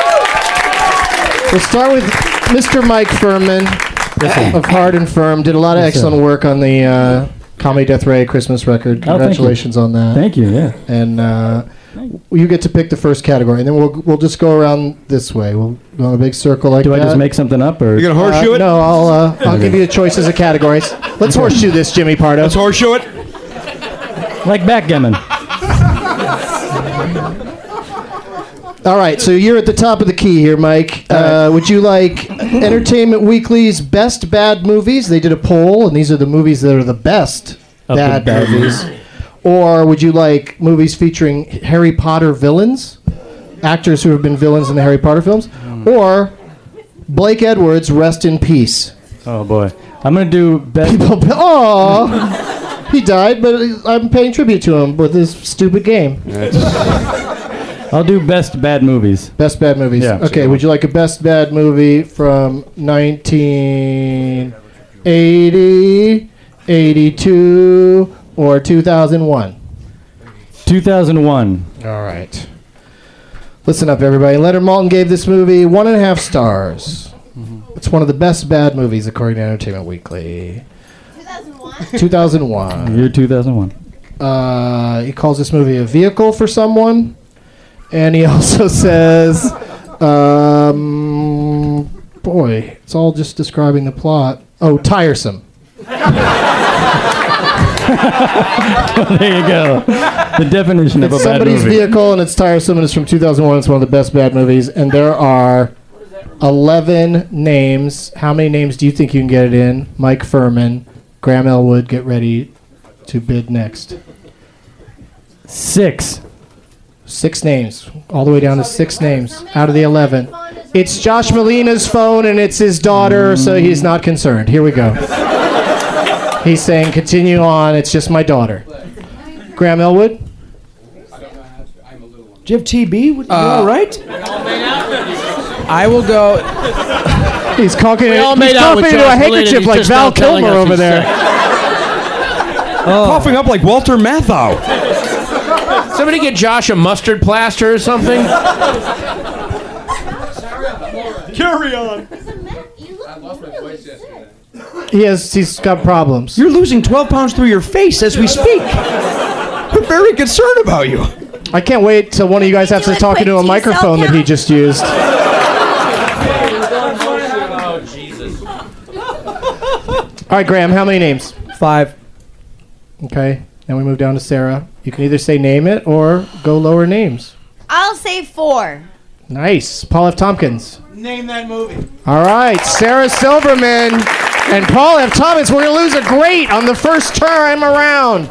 with Mr. Mike Furman of Hard and Firm. Did a lot of excellent work on the Comedy Death Ray Christmas record. Congratulations on that. Thank you. Yeah. And you get to pick the first category, and then we'll just go around this way. We'll go in a big circle like that. Do I just make something up, or you gonna horseshoe it? No, I'll give you the choices of categories. Let's horseshoe this, Jimmy Pardo. Let's horseshoe it. Like backgammon. All right, so you're at the top of the key here, Mike. Would you like Entertainment Weekly's best bad movies? They did a poll, and these are the movies that are the best bad movies. Or would you like movies featuring Harry Potter villains, actors who have been villains in the Harry Potter films? Or Blake Edwards, Rest in Peace. Oh boy, I'm gonna do best. Oh, he died, but I'm paying tribute to him with this stupid game. I'll do best bad movies. Best bad movies. Yeah. Okay, would you like a best bad movie from 1980, 82, or 2001? 2001. All right. Listen up, everybody. Leonard Maltin gave this movie 1.5 stars. It's one of the best bad movies, according to Entertainment Weekly. 2001. Year 2001. He calls this movie a vehicle for someone. And he also says, boy, it's all just describing the plot. Oh, tiresome. There you go. The definition of a It's bad movie. somebody's vehicle, and it's tiresome, and it's from 2001. It's one of the best bad movies. And there are 11 names. How many names do you think you can get it in? Mike Furman, Graham Elwood, get ready to bid next. 6. 6 names. All the way down to 6 names out of the 11. It's Josh Molina's phone, and it's his daughter, so he's not concerned. Here we go. He's saying, continue on. It's just my daughter. Graham Elwood? Do you have TB? You all right? I will go. He's coughing We all made out with into a Josh handkerchief Molina. like He's just Val not telling Kilmer us over he's there. Coughing up like Walter Matthau. Somebody get Josh a mustard plaster or something. Carry on. He's got problems. You're losing 12 pounds through your face as we speak. We're very concerned about you. I can't wait till one of you guys has to talk into a microphone that he just used. Oh, Jesus. All right, Graham, how many names? 5. Okay, then we move down to Sarah. You can either say name it or go lower names. I'll say 4. Nice. Paul F. Tompkins. Name that movie. All right, Sarah Silverman and Paul F. Thomas. We're going to lose a great on the first time around.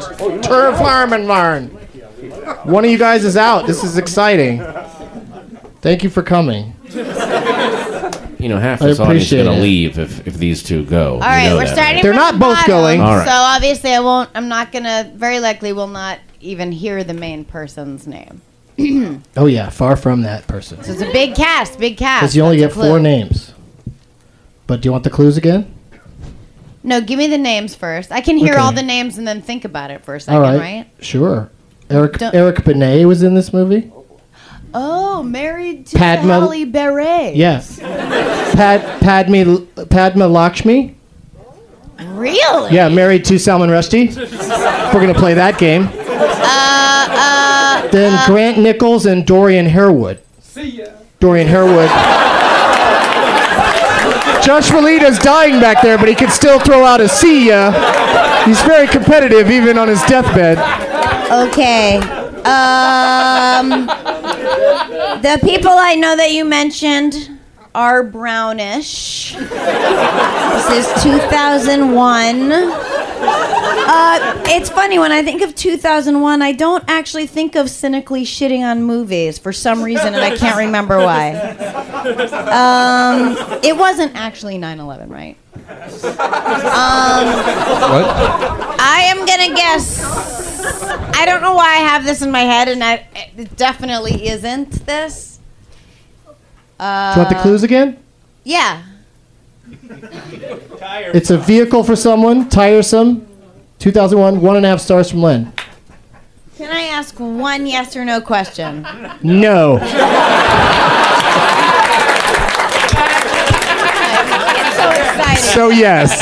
One of you guys is out. This is exciting. Thank you for coming. You know, half I this audience is appreciate going to it. leave if these two go. All right, we're starting. They're from not the both bottom, going. All right. So obviously, I'm not gonna. Very likely, will not even hear the main person's name. Oh, yeah, far from that person. So it's a big cast. Because you only That's get a clue. 4 names. But do you want the clues again? No, give me the names first. I can hear Okay. all the names and then think about it for a second, All right? Sure. Eric Don't- Benet was in this movie. Oh, married to Padma- Halle Berry. Yes. Padma Lakshmi. Really? Yeah, married to Salman Rushdie. We're going to play that game. Then Grant Nichols and Dorian Harewood. Dorian Harewood. Josh Molina's dying back there, but he can still throw out a see ya. He's very competitive even on his deathbed. Okay. The people I know that you mentioned, are brownish. This is 2001. It's funny, when I think of 2001, I don't actually think of cynically shitting on movies for some reason, and I can't remember why. It wasn't actually 9/11, right? What? I am gonna guess. I don't know why I have this in my head, and it definitely isn't this. Do you want the clues again? Yeah. It's a vehicle for someone, tiresome. 2001, 1.5 stars from Len. Can I ask one yes or no question? No. So excited. So yes.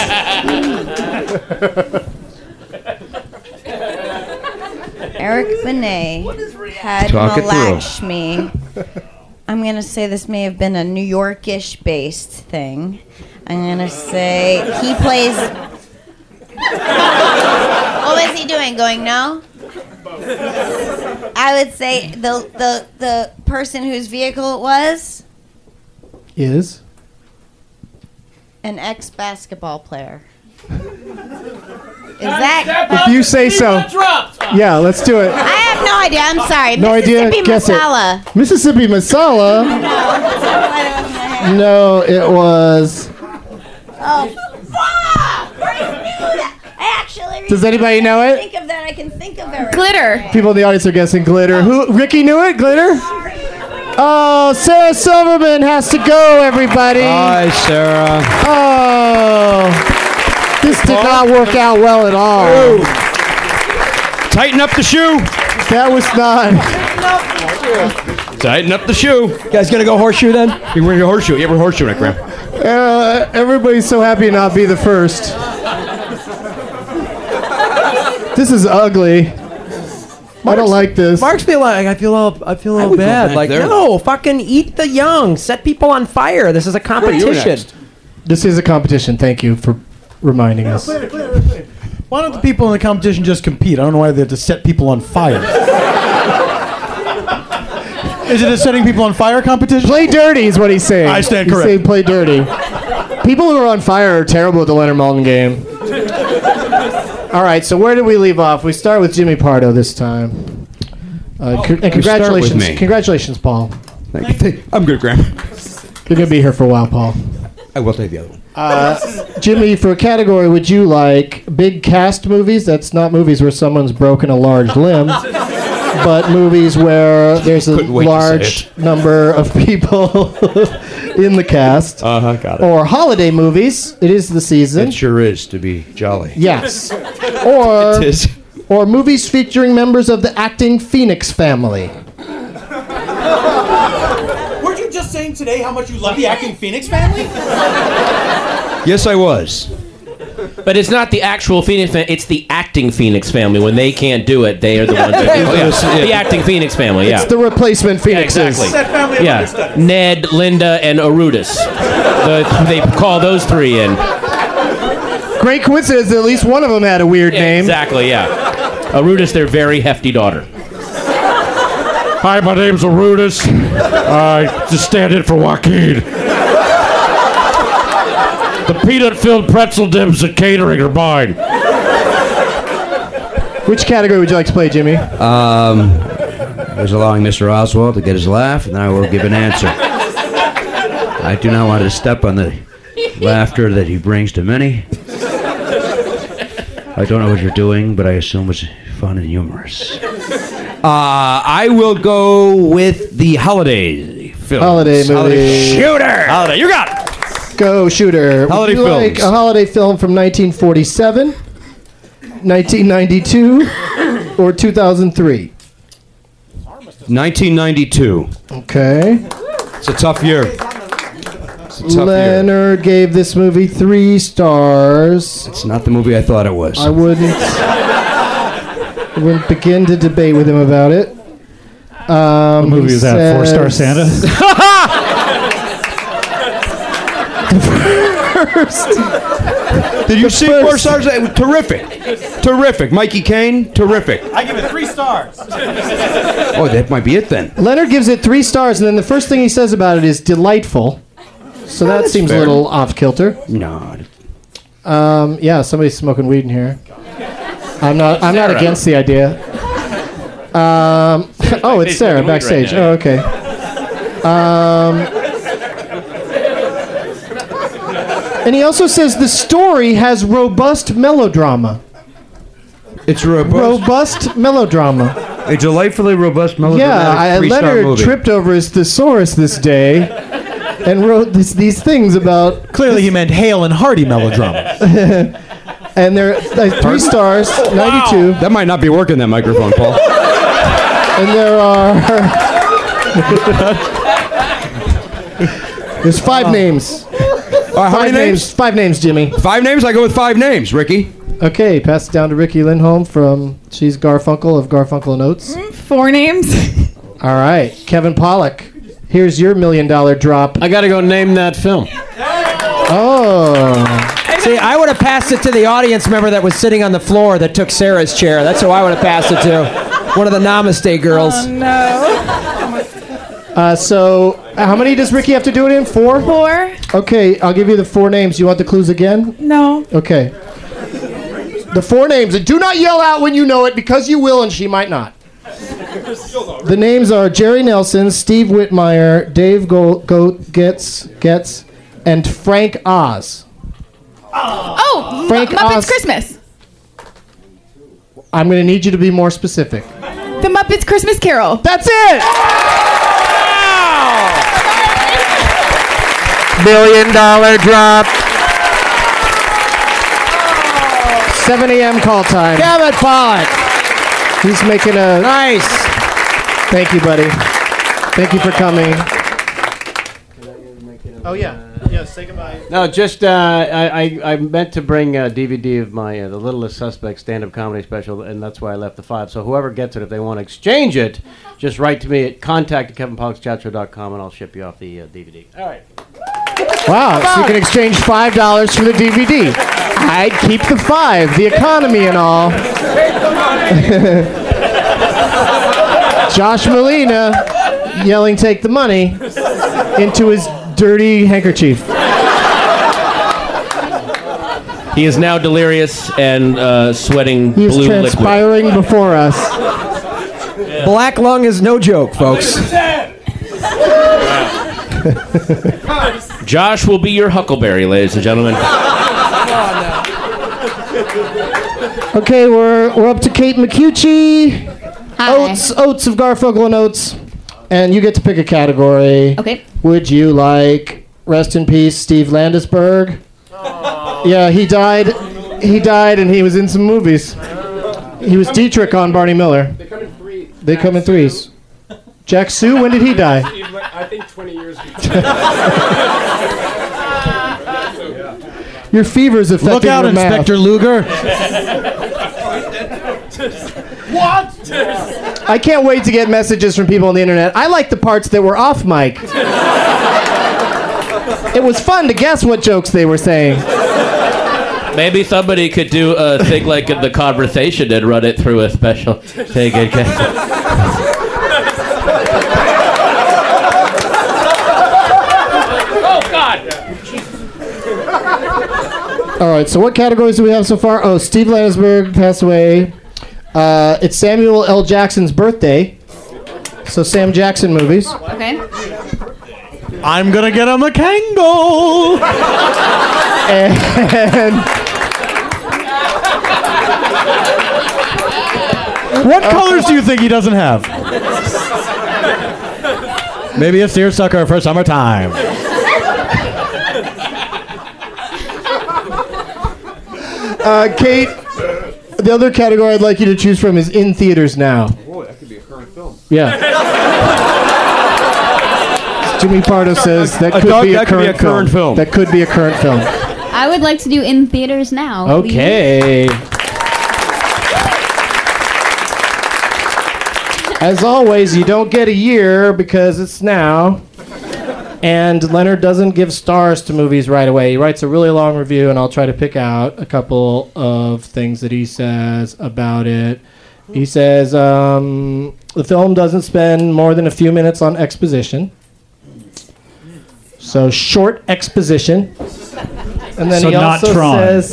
Eric Benet had Talk it through. Malakshmi. I'm going to say this may have been a New York-ish based thing. I'm going to say he plays... What was he doing? Going no? I would say the person whose vehicle it was... Is? An ex-basketball player. Is that... If you say so. Yeah, let's do it. I have no idea. I'm sorry. No idea. Mississippi Guess Masala. it. Mississippi Masala. No, it was. Oh, fuck! I knew that. I actually. Does anybody know it? Think of that. I can think of it. Glitter. People in the audience are guessing glitter. Who? Ricky knew it. Glitter. Oh, Sarah Silverman has to go. Everybody. Hi, Sarah. Oh, this did not work out well at all. Ooh. Tighten up the shoe. That was not. Tighten up the shoe. You guys gonna go horseshoe then? We're going to horseshoe. Yeah, we're horseshoeing it, Graham. Everybody's so happy to not be the first. This is ugly. I don't like this. Mark's feel like I feel a little bad. Like there. no, fucking eat the young, set people on fire. This is a competition. This is a competition. Thank you for reminding us. Why don't the people in the competition just compete? I don't know why they have to set people on fire. Is it a setting people on fire competition? Play dirty is what he's saying. I stand He's correct. saying play dirty. People who are on fire are terrible at the Leonard Maltin game. All right, so where did we leave off? We start with Jimmy Pardo this time. And congratulations, me. congratulations, Paul. Thank you. I'm good, Graham. You're gonna be here for a while, Paul. I will take the other one. Jimmy, for a category, would you like big cast movies? That's not movies where someone's broken a large limb, but movies where there's a large number of people in the cast. Got it. Or holiday movies. It is the season. It sure is to be jolly. Yes. Or It is. Or movies featuring members of the acting Phoenix family. Weren't you just saying today how much you love the acting Phoenix family? Yes, I was. But it's not the actual Phoenix family, it's the acting Phoenix family. When they can't do it, they are the ones that do it. Oh, yeah. The acting Phoenix family, yeah. It's the replacement Phoenixes. Yeah, exactly. Yeah. Ned, Linda, and Arudis. They call those three in. Great coincidence that at least one of them had a weird name. Exactly, yeah. Arudis, their very hefty daughter. Hi, my name's Arudis. I just stand in for Joaquin. The peanut-filled pretzel dips at catering are mine. Which category would you like to play, Jimmy? Was allowing Mr. Oswald to get his laugh, and then I will give an answer. I do not want to step on the laughter that he brings to many. I don't know what you're doing, but I assume it's fun and humorous. I will go with the holiday film. Holiday movie. Shooter! Holiday, you got it! Go, Shooter. Holiday Would you like films. a holiday film from 1947, 1992, or 2003? 1992. Okay. It's a tough year. It's a tough year. Leonard gave this movie 3 stars. It's not the movie I thought it was. I wouldn't begin to debate with him about it. What movie is that? 4-Star Santa? Did you see 4 stars? Terrific. Terrific. Mikey Caine, terrific. I give it 3 stars. Oh, that might be it then. Leonard gives it 3 stars, and then the first thing he says about it is delightful. So that that's seems fair. a little off kilter. No. Yeah, somebody's smoking weed in here. I'm not Sarah. against the idea. Oh, it's Sarah backstage. Oh, okay. And he also says the story has robust melodrama. It's robust melodrama. A delightfully robust melodramatic Yeah, three-star Leonard movie. tripped over his thesaurus this day and wrote these things about. Clearly, he meant Hale and Hardy melodrama. And they're 3 stars, 92. That might not be working, that microphone, Paul. And there are. There's 5 names. How many names? 5 names, Jimmy. 5 names? I go with 5 names, Ricky. Okay, pass it down to Ricky Lindholm from She's Garfunkel of Garfunkel and Oates. 4 names. All right, Kevin Pollak. Here's your $1 million drop. I got to go name that film. Oh. See, I would have passed it to the audience member that was sitting on the floor that took Sarah's chair. That's who I would have passed it to. One of the Namaste girls. Oh, no. So, how many does Ricky have to do it in? 4? 4. Okay, I'll give you the 4 names. You want the clues again? No. Okay. The 4 names, and do not yell out when you know it because you will and she might not. The names are Jerry Nelson, Steve Whitmire, Dave Getz, and Frank Oz. Oh, Frank Muppets Oz. Christmas. I'm going to need you to be more specific. The Muppets Christmas Carol. That's it! $1 million drop. 7 a.m. call time. Kevin Pollak. He's making a... Nice. Thank you, buddy. Thank you for coming. Oh, yeah. Yeah, say goodbye. No, just I meant to bring a DVD of my The Littlest Suspect stand-up comedy special, and that's why I left the 5. So whoever gets it, if they want to exchange it, just write to me at contact@kevinpollakschatshow.com, and I'll ship you off the DVD. All right. Wow, so you can exchange $5 for the DVD. I'd keep the 5, the economy and all. Josh Molina yelling "take the money" into his dirty handkerchief. He is now delirious and sweating He's blue liquid. transpiring before us. Black lung is no joke, folks. Josh will be your Huckleberry, ladies and gentlemen. Okay, we're up to Kate McCucci. Hi. Oates of Garfunkel and Oates. And you get to pick a category. Okay. Would you like, rest in peace, Steve Landesberg? Yeah, he died. He died and he was in some movies. He was Dietrich on Barney Miller. They come in 3. They come in 3s. Jack Sue, when did he die? I think 20 years before. Your fever's affecting Look out, your math. Inspector Luger. What? I can't wait to get messages from people on the internet. I like the parts that were off mic. It was fun to guess what jokes they were saying. Maybe somebody could do a thing like The Conversation and run it through a special thing. Oh, God. All right, so what categories do we have so far? Oh, Steve Landesberg passed away. It's Samuel L. Jackson's birthday. So Sam Jackson movies. Okay. I'm gonna get a McCangle. And what colors do you think he doesn't have? Maybe a seersucker for summertime. Kate, the other category I'd like you to choose from is in theaters now. Boy, that could be a current film. Yeah. Jimmy Pardo says that could be a current film. That could be a current film. I would like to do in theaters now. Okay. As always, you don't get a year because it's now. And Leonard doesn't give stars to movies right away. He writes a really long review, and I'll try to pick out a couple of things that he says about it. He says the film doesn't spend more than a few minutes on exposition. So short exposition. And then So he not also Tron. says,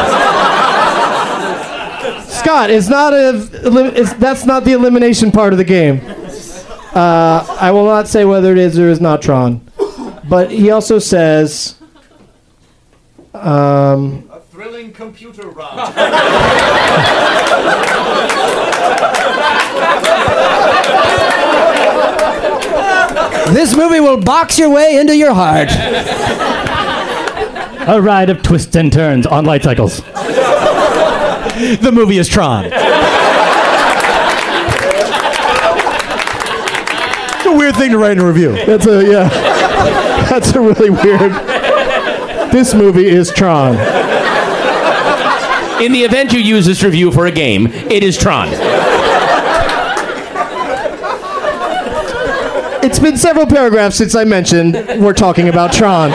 Scott, that's not the elimination part of the game. I will not say whether it is or is not Tron. But he also says, A thrilling computer run. This movie will box your way into your heart. A ride of twists and turns on light cycles. The movie is Tron. It's a weird thing to write in a review. That's a really weird. This movie is Tron. In the event you use this review for a game, it is Tron. It's been several paragraphs since I mentioned we're talking about Tron.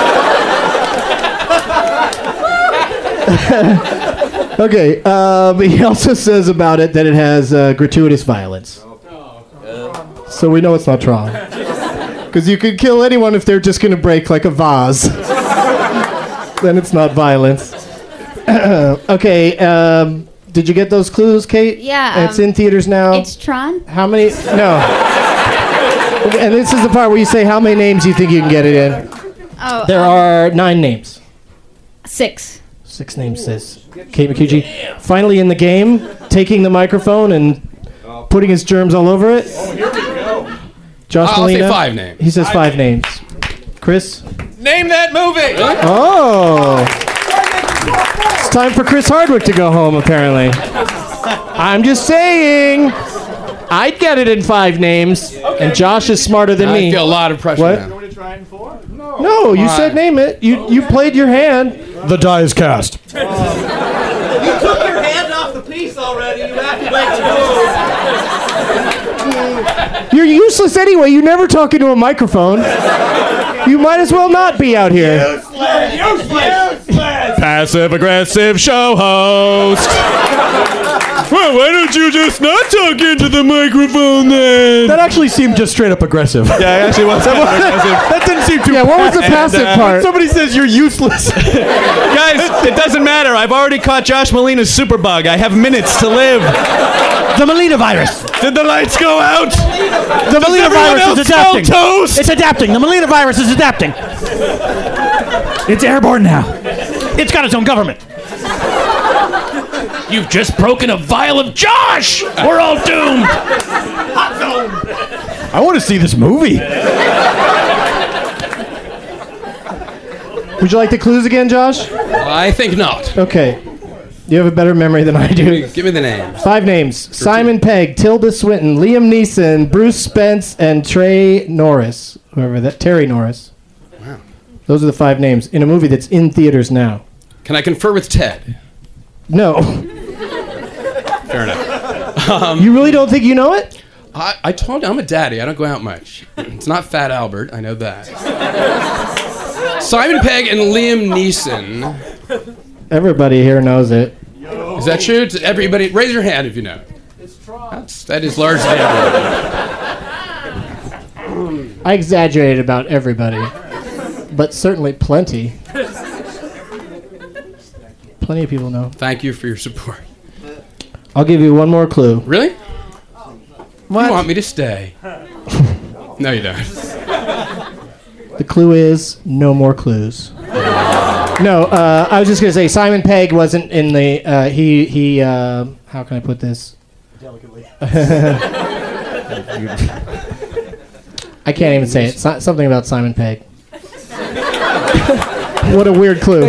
Okay, he also says about it that it has gratuitous violence. So we know it's not Tron. Because you could kill anyone if they're just going to break like a vase. Then it's not violence. Okay, did you get those clues, Kate? Yeah. It's in theaters now. It's Tron. How many? No. And this is the part where you say how many names you think you can get it in. Oh. There are 9 names. 6. 6 names, says Kate McCucci. Finally in the game, taking the microphone and putting his germs all over it. Oh, here we go. Josh I'll say Molina. 5 names. He says 5 names. Chris? Name that movie. Oh. It's time for Chris Hardwick to go home, apparently. I'm just saying. I'd get it in 5 names. Okay. And Josh is smarter than me. I feel a lot of pressure What? now. Want to try in 4? No, you said name it. You played your hand. The die is cast. You took your hand off the piece already. You have to make You're useless anyway. You never talk into a microphone. You might as well not be out here. Useless. Passive aggressive show host. Well, why don't you just not talk into the microphone then? That actually seemed just straight up aggressive. Yeah, it actually was aggressive. That didn't seem too. Yeah, what was the passive part? When somebody says you're useless. Guys, it doesn't matter. I've already caught Josh Molina's superbug. I have minutes to live. The Molina virus. Did the lights go out? The Molina virus is adapting. Toast? It's adapting. The Molina virus is adapting. It's airborne now. It's got its own government. You've just broken a vial of Josh! We're all doomed! Hot zone. I want to see this movie. Would you like the clues again, Josh? I think not. Okay. You have a better memory than I do. Give me the names. 5 names. Simon Pegg, Tilda Swinton, Liam Neeson, Bruce Spence, and Trey Norris. Terry Norris. Wow. Those are the 5 names in a movie that's in theaters now. Can I confer with Ted? No. Fair enough. You really don't think you know it? I told you, I'm a daddy. I don't go out much. It's not Fat Albert. I know that. Simon Pegg and Liam Neeson. Everybody here knows it. Is that true? Everybody, raise your hand if you know. That is largely everybody. I exaggerated about everybody, but certainly plenty. Plenty of people know. Thank you for your support. I'll give you one more clue. Really? What? You want me to stay? No, you don't. The clue is no more clues. No, I was just going to say Simon Pegg wasn't in the. He how can I put this? Delicately. I can't even say it. Something about Simon Pegg. What a weird clue.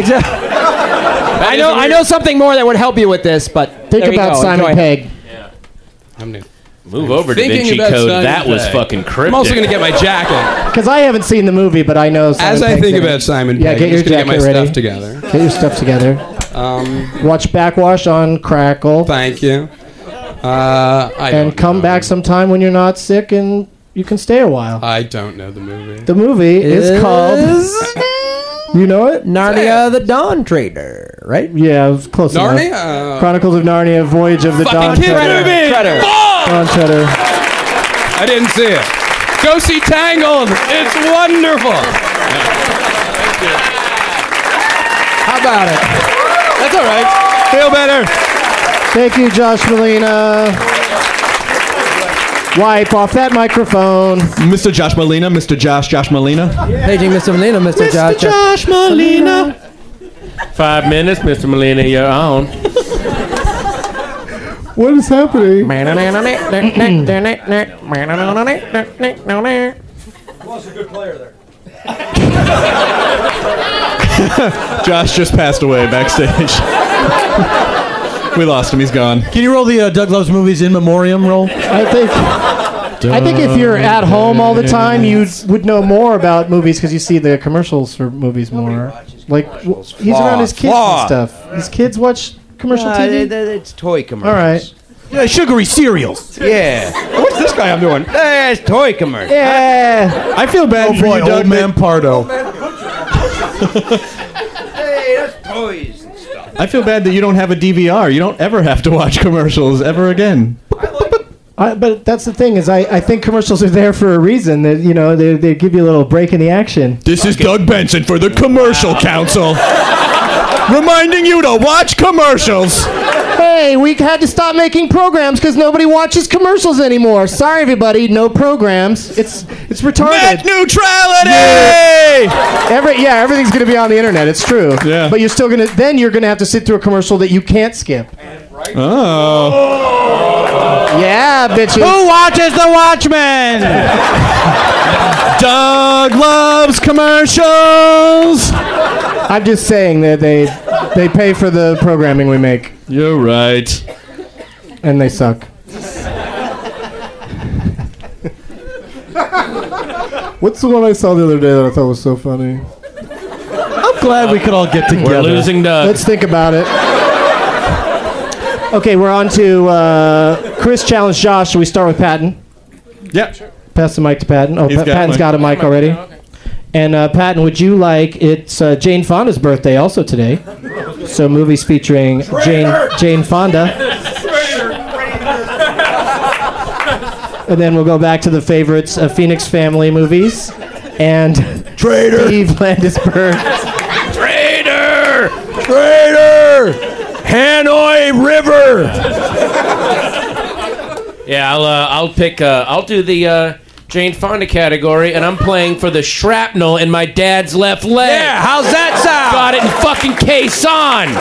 I know something more that would help you with this, but think about Simon Pegg. Yeah. I'm new. Move over, Da Thinking Vinci about Code. Simon That was Pegg. fucking cryptic. I'm also going to get my jacket. Because I haven't seen the movie, but I know Simon As I Pegg's think in it. about Simon Yeah, Pegg, get I'm your just gonna jacket get my ready. stuff together. Get your stuff together. Watch Backwash on Crackle. Thank you. And come back sometime when you're not sick and you can stay a while. I don't know the movie. The movie is called... You know it? Narnia the Dawn Treader, right? Yeah, it was close Narnia? enough. Chronicles of Narnia, Voyage of the Dawn Fucking kid Treader. movie! Treader. Dawn Treader. I didn't see it. Go Go see Tangled. It's wonderful. How about it? That's all right. Feel better. Thank you, Josh Molina. Wipe off that microphone. Mr. Josh Molina, Mr. Josh Molina. Paging Mr. Molina, Mr. Josh Molina. 5 minutes, Mr. Molina, you're on. What is happening? Was a good player there. Josh just passed away backstage. We lost him. He's gone. Can you roll the Doug Loves Movies in memoriam roll? I think if you're at home all the time, you would know more about movies because you see the commercials for movies more. Like he's around his kids and stuff. His kids watch commercial TV. It's toy commercials. All right. Yeah, sugary cereals. Yeah. What's this guy I'm doing? It's toy commercials. Yeah. I feel bad for you, Old Man Pardo. Hey, that's toys and stuff. I feel bad that you don't have a DVR. You don't ever have to watch commercials ever again. But that's the thing is I think commercials are there for a reason. That they give you a little break in the action. This is Doug Benson for the Commercial Council, reminding you to watch commercials. Hey, we had to stop making programs because nobody watches commercials anymore. Sorry, everybody, no programs. It's retarded. Net neutrality. Everything's gonna be on the internet. It's true. Yeah. But you're gonna have to sit through a commercial that you can't skip. Oh. Yeah, bitches. Who watches The Watchmen? Doug loves commercials. I'm just saying that they pay for the programming we make. You're right. And they suck. What's the one I saw the other day that I thought was so funny? I'm glad we could all get together. We're losing Doug. Let's think about it. Okay, we're on to Chris challenge Josh. Should we start with Patton? Yeah. Sure. Pass the mic to Patton. Oh, Patton's got a mic already. Okay. And Patton, would you like? It's Jane Fonda's birthday also today. So movies featuring Jane Fonda. And then we'll go back to the favorites of Phoenix Family movies and Steve Landisberg. Traitor! Hanoi River. Yeah, I'll pick. I'll do the Jane Fonda category, and I'm playing for the shrapnel in my dad's left leg. Yeah, how's that sound? Got it in fucking Quezon.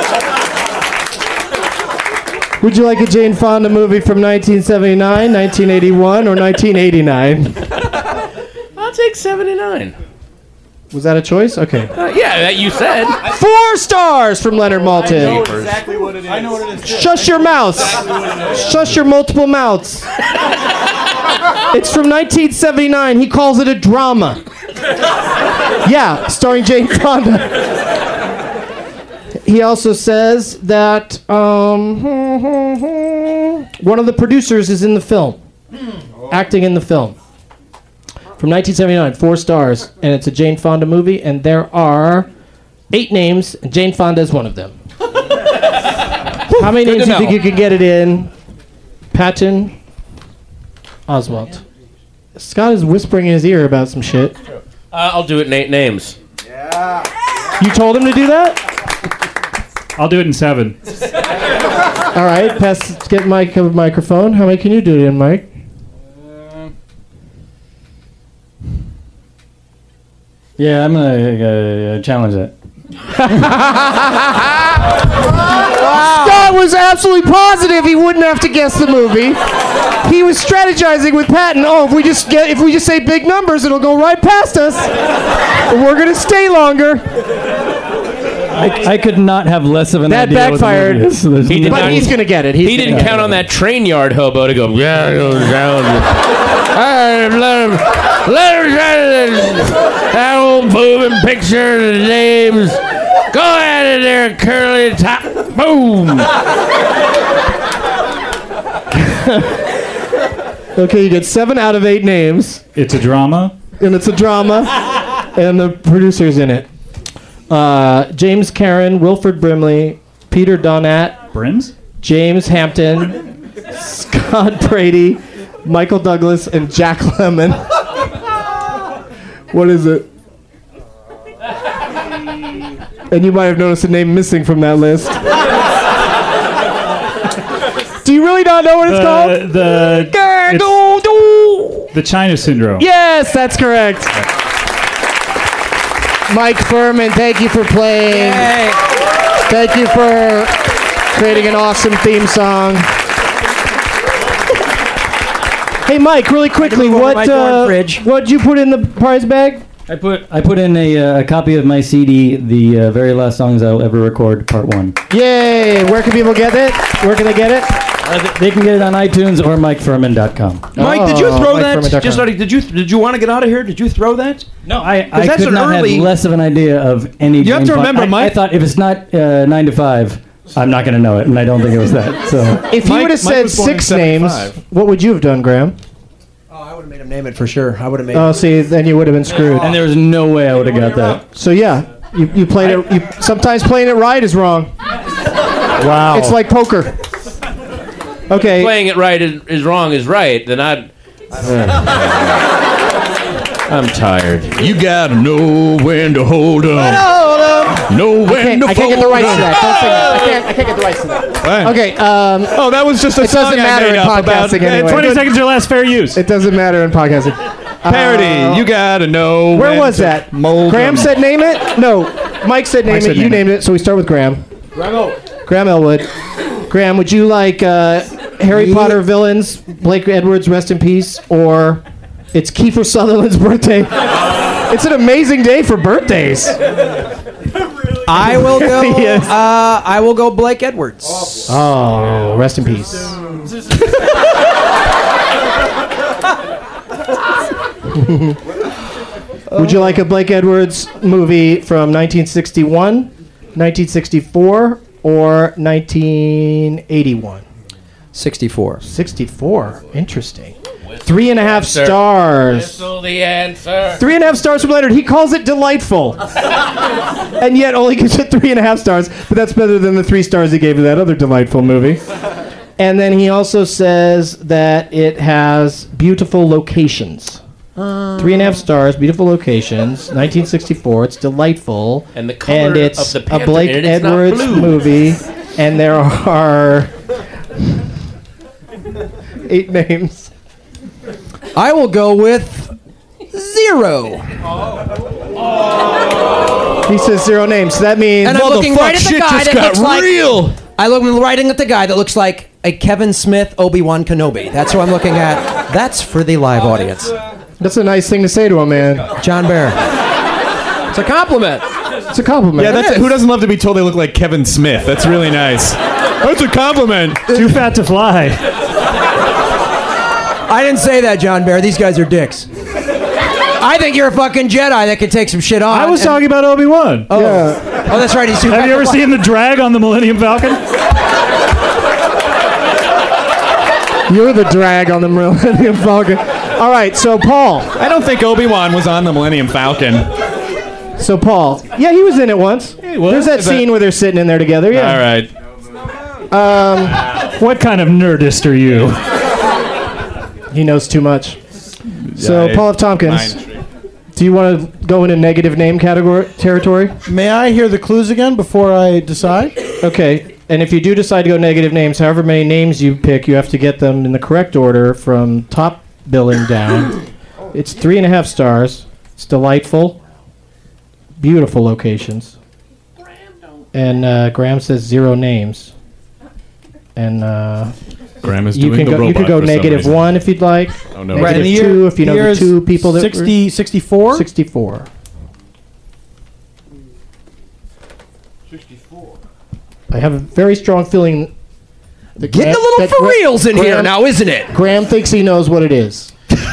Would you like a Jane Fonda movie from 1979, 1981, or 1989? I'll take 79. Was that a choice? Okay. Yeah, that you said. 4 stars from Leonard Maltin. I know exactly what it is. I know what it is. Shush your mouths. Shush your multiple mouths. It's from 1979. He calls it a drama. Yeah, starring Jane Fonda. He also says that one of the producers is in the film, acting in the film. From 1979, 4 stars, and it's a Jane Fonda movie, and there are 8 names, and Jane Fonda is one of them. How many names do you think you could get it in? Patton Oswalt. Scott is whispering in his ear about some shit. I'll do it in 8 names. Yeah. You told him to do that? I'll do it in 7. All right, get Mike a microphone. How many can you do it in, Mike? Yeah, I'm gonna challenge it. Scott was absolutely positive he wouldn't have to guess the movie. He was strategizing with Patton. Oh, if we just say big numbers, it'll go right past us. We're gonna stay longer. I could not have less of an that idea. That backfired. But he's gonna get it. He didn't count on that train yard hobo to go. Yeah, let him that old moving picture, the names. Go at it there, curly top. Boom. Okay, you get 7 out of 8 names. It's a drama. And it's a drama. And the producer's in it. James Karen, Wilford Brimley, Peter Donat, Brims? James Hampton, Scott Brady, Michael Douglas, and Jack Lemmon. What is it? And you might have noticed a name missing from that list. Do you really not know what it's called? The China Syndrome. Yes, that's correct. Mike Furman, thank you for playing. Yay. Thank you for creating an awesome theme song. Hey, Mike, really quickly, what'd you put in the prize bag? I put in a copy of my CD, the very last songs I'll ever record, Part 1. Yay! Where can people get it? Where can they get it? They can get it on iTunes or MikeFurman.com. Mike, did you throw that? Did you want to get out of here? Did you throw that? No, I could not have less of an idea of any. You have to remember, Mike. I thought if it's not 9 to 5, I'm not going to know it, and I don't think it was that. So, if you would have said 6 names, what would you have done, Graham? I would have made him name it for sure. I would have made. Oh, see, then you would have been screwed. And there was no way I would have got that. So yeah, you played it. Sometimes playing it right is wrong. Wow. It's like poker. Okay. If playing it right is wrong is right, then I'm tired. You gotta know when to hold up. Know when to I can't get the rights to that. Don't sing that. I can't get the rights to that. What? Okay. That was just a it song doesn't I matter made in up podcasting about, anyway. 20 seconds or less, fair use. It doesn't matter in podcasting. Parody. You gotta know. Where was that? Graham said name it? No. Mike said name it. You named it. So we start with Graham. Graham Elwood. Graham, would you like Harry Potter villains, Blake Edwards, rest in peace, or it's Kiefer Sutherland's birthday? It's an amazing day for birthdays. I will go. Yes. I will go Blake Edwards. Oh, rest in peace. Would you like a Blake Edwards movie from 1961, 1964, or 1981? 64. 64. Interesting. 3.5 stars. Whistle the answer. 3.5 stars from Leonard. He calls it delightful. And yet only gives it 3.5 stars. But that's better than the 3 stars he gave to that other delightful movie. And then he also says that it has beautiful locations. 3.5 stars, beautiful locations, 1964. It's delightful. And the color and it's of the panther, a Blake and it's Edwards not blue. movie. And there are 8 names. I will go with 0. He says 0 names. So that means And I'm looking right at the guy that looks real. like. I look right at the guy that looks like a Kevin Smith Obi-Wan Kenobi. That's who I'm looking at. That's for the live audience. That's a nice thing to say to a man. John Bear. It's a compliment. It's a compliment. Yeah, who doesn't love to be told they look like Kevin Smith? That's really nice. That's a compliment. Too fat to fly. I didn't say that, John Bear. These guys are dicks. I think you're a fucking Jedi that could take some shit on. I was talking about Obi-Wan. Oh, yeah. Oh, that's right. He's Have you ever seen the drag on the Millennium Falcon? You're the drag on the Millennium Falcon. All right, so Paul. I don't think Obi-Wan was on the Millennium Falcon. So Paul. Yeah, he was in it once. There's that scene where they're sitting in there together. Yeah. All right. What kind of nerdist are you? He knows too much. So Paul F. Tompkins. Do you want to go into negative name category territory? May I hear the clues again before I decide? Okay. And if you do decide to go negative names, however many names you pick, you have to get them in the correct order from top billing down. It's 3.5 stars. It's delightful. Beautiful locations. And Graham says 0 names. And Graham is you doing can the go. You robot can go for some -1 reason. if you'd like. Oh no! Negative Right, and 2 if you know the 2 people that 64? 64. 64. I have a very strong feeling. That Getting a little for reals in here now, isn't it? Graham thinks he knows what it is.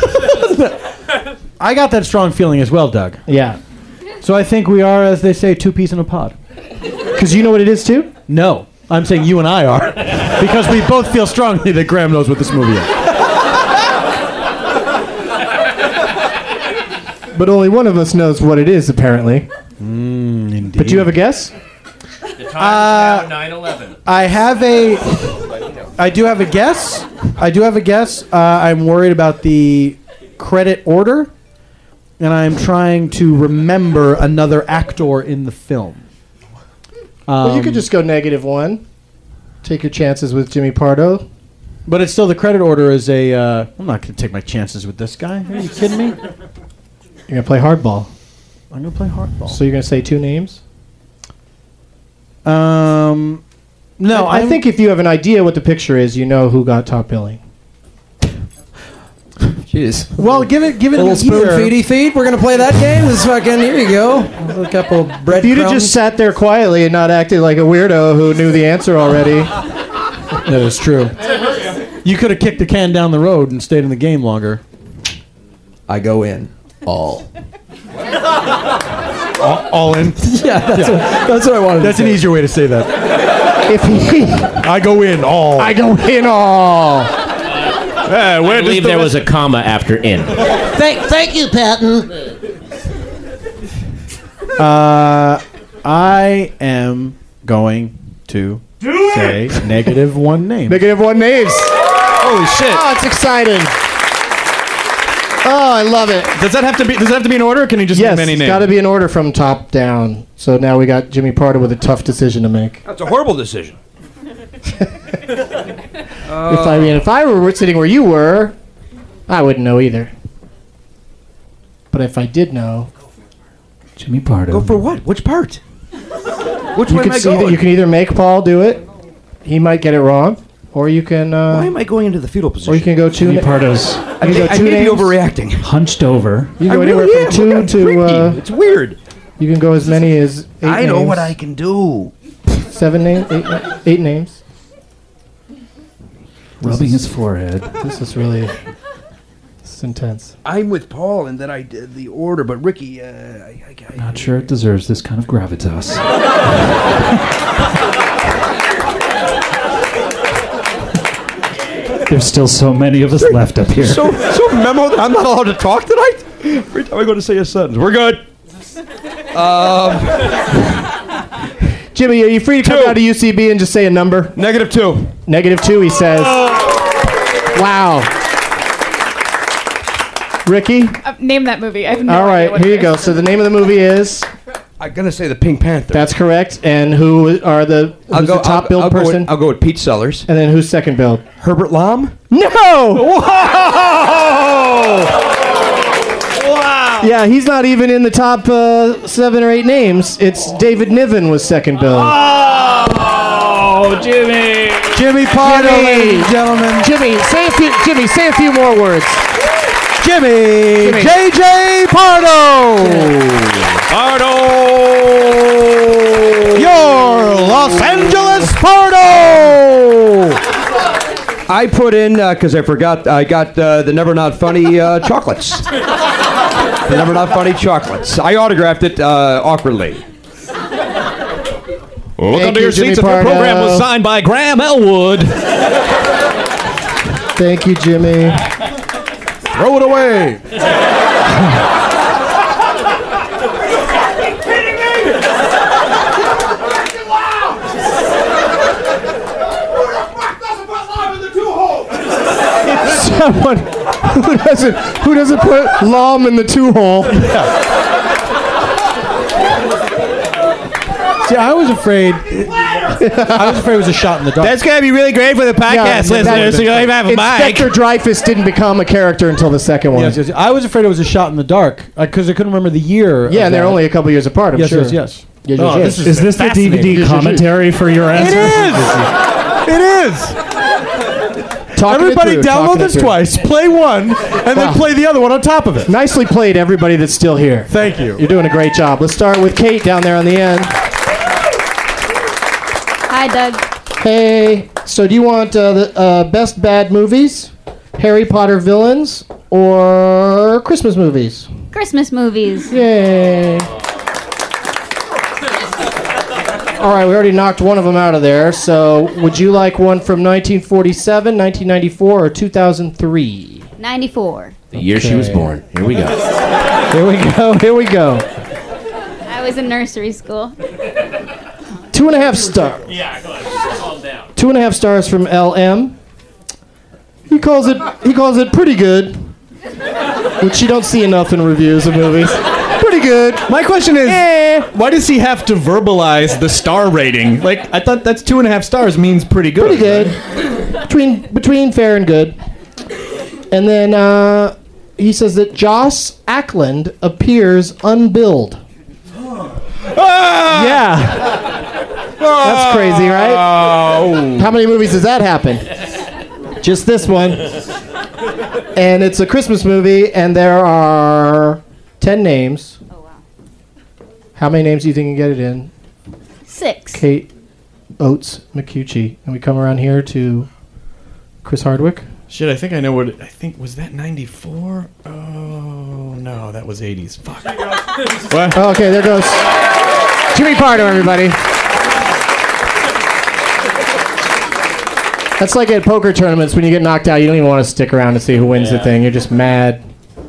I got that strong feeling as well, Doug. Yeah. So I think we are, as they say, 2 peas in a pod. Because you know what it is too? No. I'm saying you and I are. Because we both feel strongly that Graham knows what this movie is. But only one of us knows what it is, apparently. Indeed. But do you have a guess? The time is now 9/11. I do have a guess. I'm worried about the credit order. and I'm trying to remember another actor in the film. Well, you could just go -1. Take your chances with Jimmy Pardo. But it's still the credit order is a. I'm not going to take my chances with this guy. Are you kidding me? You're going to play hardball. I'm going to play hardball. So you're going to say 2 names? No. I think if you have an idea what the picture is, you know who got top billing. Jeez. Well, give it a little spoon feedy feed. We're gonna play that game. This fucking here you go. A couple bread. If you'd have just sat there quietly and not acted like a weirdo who knew the answer already. That is true. You could have kicked the can down the road and stayed in the game longer. I go in all. All in. Yeah, that's what I wanted. That's to an say. easier way to say that. If he, I go in all. I go in all. I believe there was a comma after in. Thank you, Patton. I am going to say -1 name. -1 names. Holy shit! Oh, it's exciting. Oh, I love it. Does that have to be in order? Or can you just Yes, name any it's name? got to be in order from top down. So now we got Jimmy Pardo with a tough decision to make. That's a horrible decision. If I were sitting where you were, I wouldn't know either. But if I did know, Jimmy Pardo. Go for what? Which part? Which way am I going? you can either make Paul do it. He might get it wrong, or you can. Why am I going into the fetal position? Or you can go 2. Jimmy Pardo's I may be overreacting. hunched over. You can go anywhere from 2 to. It's weird. You can go as many as 8 I know names. what I can do. 7 names, 8 names. Rubbing his forehead. This is really. This is intense. I'm with Paul, and then I did the order, but Ricky, Not sure it deserves this kind of gravitas. There's still so many of us left up here. So memo that I'm not allowed to talk tonight? Every time I go to say a sentence. We're good. Jimmy, are you free to come down to UCB and just say a number? -2. -2, he says. Wow. Ricky? Name that movie. I have no All idea right, what here it you go. is. So the name of the movie is? I'm going to say the Pink Panther. That's correct. And who's the top billed person? I'll go with Pete Sellers. And then who's second billed? Herbert Lom? No! Whoa! Wow. Yeah, he's not even in the top 7 or 8 names. It's David Niven was second billed. Oh, Jimmy! Jimmy Pardo, ladies and gentlemen. Jimmy, say a few more words. Jimmy JJ Pardo. Pardo! Your Los Angeles Pardo. I put in, because I forgot, I got the Never Not Funny chocolates. The Never Not Funny chocolates. I autographed it awkwardly. Welcome to your seats. If your program was signed by Graham Elwood. Thank you, Jimmy. Throw it away. Someone who doesn't put Lom in the 2-hole. See, I was afraid it was a shot in the dark. That's going to be really great for the podcast listeners. So you don't even have a mic. Inspector Dreyfus didn't become a character until the second one. Yes. I was afraid it was a shot in the dark because I couldn't remember the year. Yeah, and they're only a couple years apart, I'm sure. Yes. Is this the DVD commentary for your answer? It is. Everybody download this twice, play one, and then play the other one on top of it. Nicely played, everybody that's still here. Thank you. You're doing a great job. Let's start with Kate down there on the end. Hi, Doug. Hey, so do you want the best bad movies, Harry Potter villains, or Christmas movies? Christmas movies. Yay. All right, we already knocked one of them out of there. So would you like one from 1947, 1994, or 2003? 94. The year she was born. Here we go. Here we go. I was in nursery school. 2.5 stars. Yeah, go ahead. Calm down. 2.5 stars from LM. He calls it pretty good. which you don't see enough in reviews of movies. Pretty good. My question is, why does he have to verbalize the star rating? Like, I thought that's 2.5 stars means pretty good. Pretty good. Between fair and good. And then he says that Joss Ackland appears unbilled. Yeah. That's crazy, right? How many movies does that happen? Just this one. And it's a Christmas movie, and there are 10 names. Oh, wow. How many names do you think you can get it in? 6. Kate Oates McCucci. And we come around here to Chris Hardwick. Shit, I think I know what... was that 94? Oh, no, that was 80s. Fuck. What? Oh, okay, there goes Jimmy Pardo, everybody. That's like at poker tournaments when you get knocked out, you don't even want to stick around to see who wins the thing. You're just mad.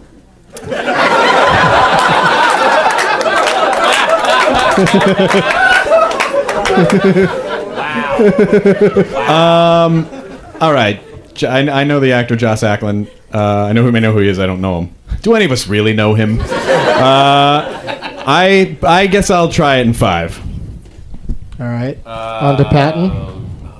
All right. I know the actor Joss Ackland. I know who he is. I don't know him. Do any of us really know him? I guess I'll try it in 5. All right. On to Patton.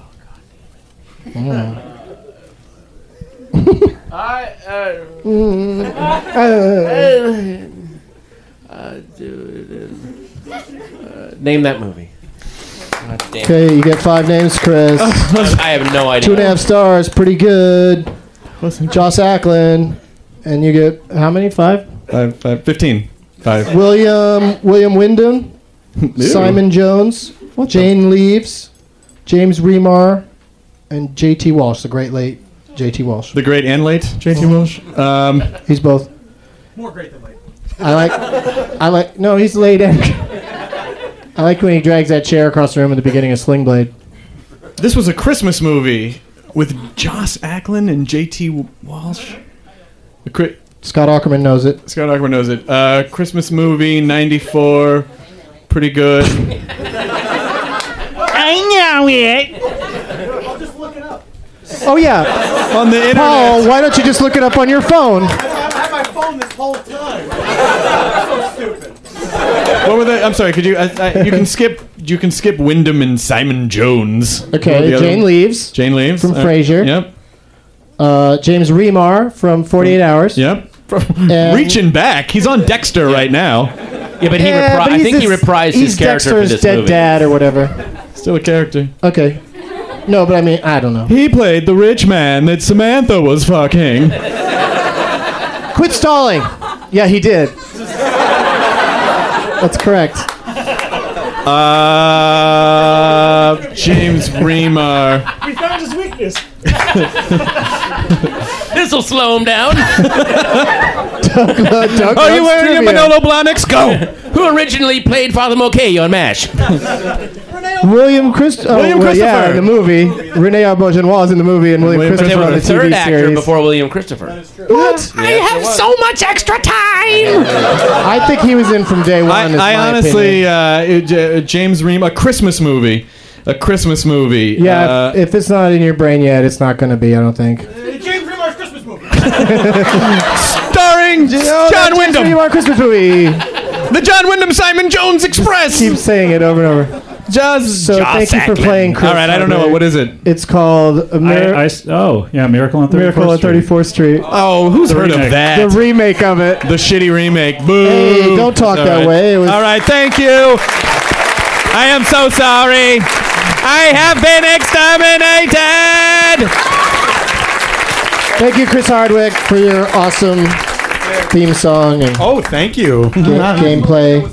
Name that movie. Okay, you get 5 names, Chris. I have no idea. 2.5 stars, pretty good. Joss Ackland, and you get how many? 5? 15. 5. William Wyndham, Simon Jones, Jane Leaves, James Remar, and J.T. Walsh, the great late J.T. Walsh. The great and late J.T. Walsh. He's both. More great than late. No, he's late. I like when he drags that chair across the room at the beginning of Sling Blade. This was a Christmas movie with Joss Ackland and J.T. Walsh. Scott Aukerman knows it. Christmas movie, 94. Pretty good. I know it. I'll just look it up. Oh, yeah. On the internet. Paul, why don't you just look it up on your phone? I've had my phone this whole time. So stupid. What were they? I'm sorry. Could you? You can skip. You can skip Wyndham and Simon Jones. Okay, Jane Leaves. Jane Leaves from Frasier. Yep. James Remar from 48 Hours. Yep. Reaching back. He's on Dexter right now. Yeah, but I think he reprised his character for this dead movie. dad or whatever. Still a character. Okay. No, but I mean, I don't know. He played the rich man that Samantha was fucking. Quit stalling. Yeah, he did. That's correct. James Remar. We found his weakness. This'll slow him down. Doug Are you wearing your Manolo Blahniks? Go. Who originally played Father Mulcahy on MASH? William Christopher. Yeah, in the movie. Rene Auberjonois is in the movie, and William Christopher on the the third TV actor series. before William Christopher. What? I have so much extra time. I think he was in from day one. I honestly, James Remar, a Christmas movie. Yeah, if it's not in your brain yet, it's not going to be, I don't think. James Remar's Christmas movie. Starring John Wyndham. James Remar Christmas movie. The John Wyndham Simon Jones Express. Keep saying it over and over. Thank you for playing, Chris. All right, I don't know. What is it? It's called Miracle on 34th Street. Oh, who's heard of that? The remake of it. The shitty remake. Boo. Hey, don't talk that way. All right, thank you. I am so sorry. I have been exterminated. Thank you, Chris Hardwick, for your awesome theme song and thank you. Gameplay.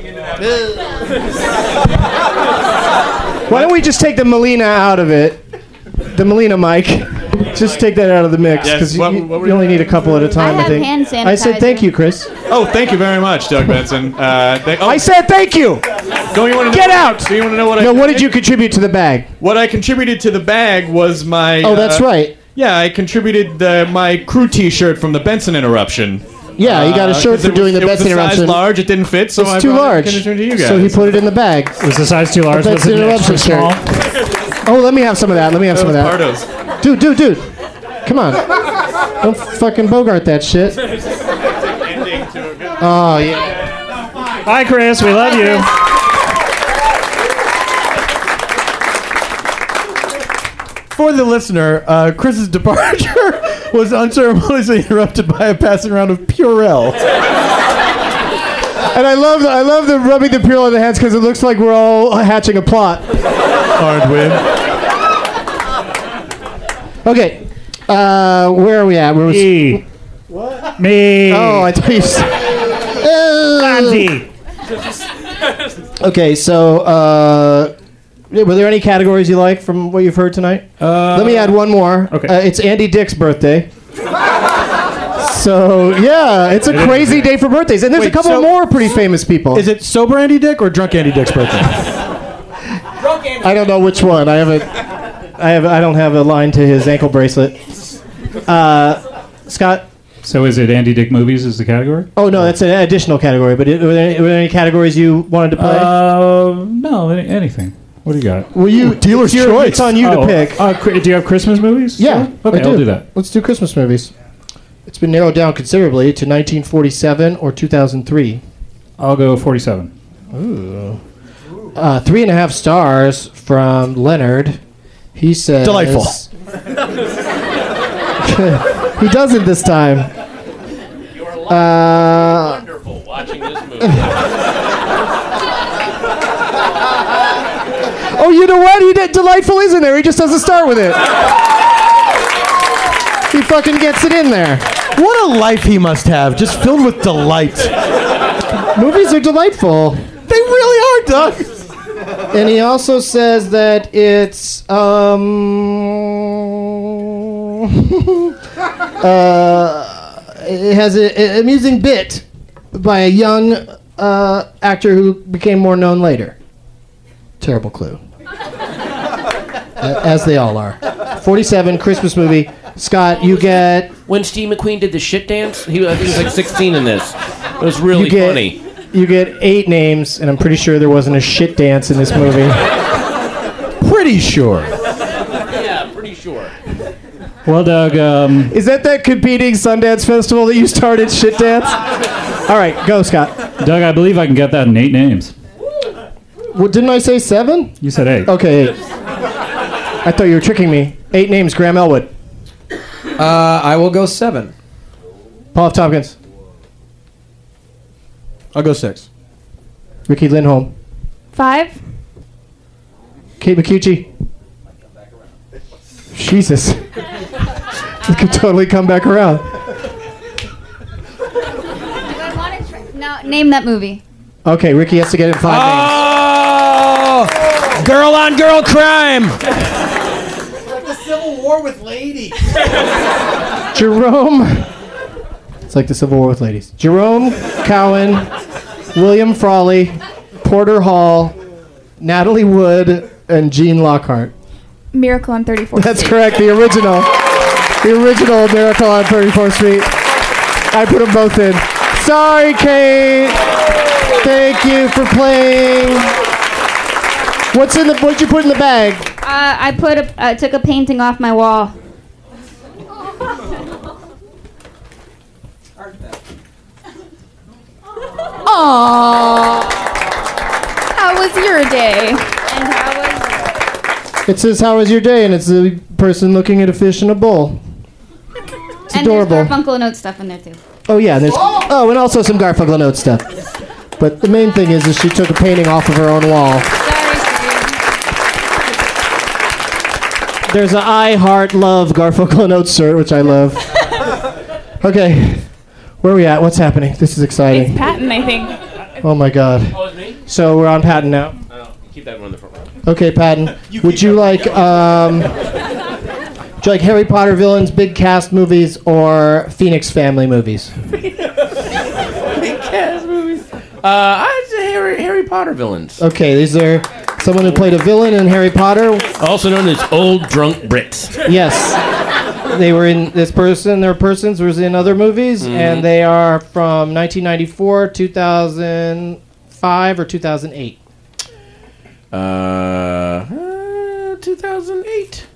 Why don't we just take the Molina out of it? The Molina mic. Just take that out of the mix because you only need a couple at a time. I have think. hand sanitizer. I said thank you, Chris. Oh, thank you very much, Doug Benson. I said thank you. Don't you want to Get out. Do you want to know what? What did you contribute to the bag? What I contributed to the bag was my. Oh, that's right. Yeah, I contributed my crew T-shirt from the Benson Interruption. Yeah, you got a shirt for doing the Benson Interruption. It was a size large. It didn't fit, so it's I too large. To you guys. So he put it in the bag. Was the size too large? The Was Benson it extra Interruption small? shirt. Oh, let me have some of that. Dude. Come on. Don't fucking Bogart that shit. Oh, yeah. Bye, Chris. We love you. For the listener, Chris's departure was unceremoniously interrupted by a passing round of Purell. And I love the rubbing the Purell in the hands because it looks like we're all hatching a plot. Aren't we? Okay, where are we at? Me. What? Me. Oh, I thought you Okay, so were there any categories you like from what you've heard tonight? Let me add one more. Okay. It's Andy Dick's birthday. So, yeah, it's a crazy day for birthdays. And there's a couple more pretty famous people. Is it sober Andy Dick or drunk Andy Dick's birthday? I don't know which one. I don't have a line to his ankle bracelet. Scott? So is it Andy Dick Movies is the category? Oh, no, that's an additional category. But were there any categories you wanted to play? No, anything. What do you got? Well, dealer's choice. It's on you to pick. Do you have Christmas movies? Yeah. Okay, I'll do that. Let's do Christmas movies. It's been narrowed down considerably to 1947 or 2003. I'll go 47. Ooh. 3.5 stars from Leonard. He says... Delightful. He doesn't this time. Wonderful watching this movie. Oh, you know what? Delightful is in there. He just doesn't start with it. He fucking gets it in there. What a life he must have, just filled with delight. Movies are delightful. They really are, Doug. And he also says that it's it has an amusing bit by a young actor who became more known later. Terrible clue. As they all are. 47, Christmas movie. Scott, you get... When Steve McQueen did the shit dance, I think he was like 16 in this. It was really funny. You get 8 names, and I'm pretty sure there wasn't a shit dance in this movie. Pretty sure. Yeah, pretty sure. Well, Doug... Is that competing Sundance Festival that you started, Shit Dance? All right, go, Scott. Doug, I believe I can get that in 8 names. Well, didn't I say 7? You said 8. Okay, 8. I thought you were tricking me. 8 names, Graham Elwood. I will go 7. Paul F. Tompkins. I'll go 6. Ricky Lindholm. 5. Kate McCucci. Jesus. You could totally come back around. No, name that movie. Okay, Ricky has to get it in 5 names. Oh! Girl on girl crime! Like the Civil War with ladies. Jerome. It's like the Civil War with ladies. Jerome Cowan, William Frawley, Porter Hall, Natalie Wood, and Gene Lockhart. Miracle on 34th That's Street. correct. The original Miracle on 34th Street. I put them both in. Sorry, Kate. Thank you for playing. What'd you put in the bag? I took a painting off my wall. Aww. How was your day? And how was... It says, "How was your day?" And it's a person looking at a fish in a bowl. It's adorable. And there's Garfunkel and Oates stuff in there too. Oh yeah, and and also some Garfunkel and Oates stuff. But the main thing is she took a painting off of her own wall. There's an I Heart Love Garfunkel and Oates shirt, which I love. Okay, where are we at? What's happening? This is exciting. It's Patton, I think. Oh my God. Oh, it's me? So we're on Patton now. Oh, keep that one in the front row. Okay, Patton. Would you like Harry Potter villains, big cast movies, or Phoenix Family movies? Big cast movies. I'd say Harry Potter villains. Okay, these are someone who played a villain in Harry Potter. Also known as old drunk Brits. Yes. They were in their persons was in other movies, and they are from 1994, 2005, or 2008. 2008.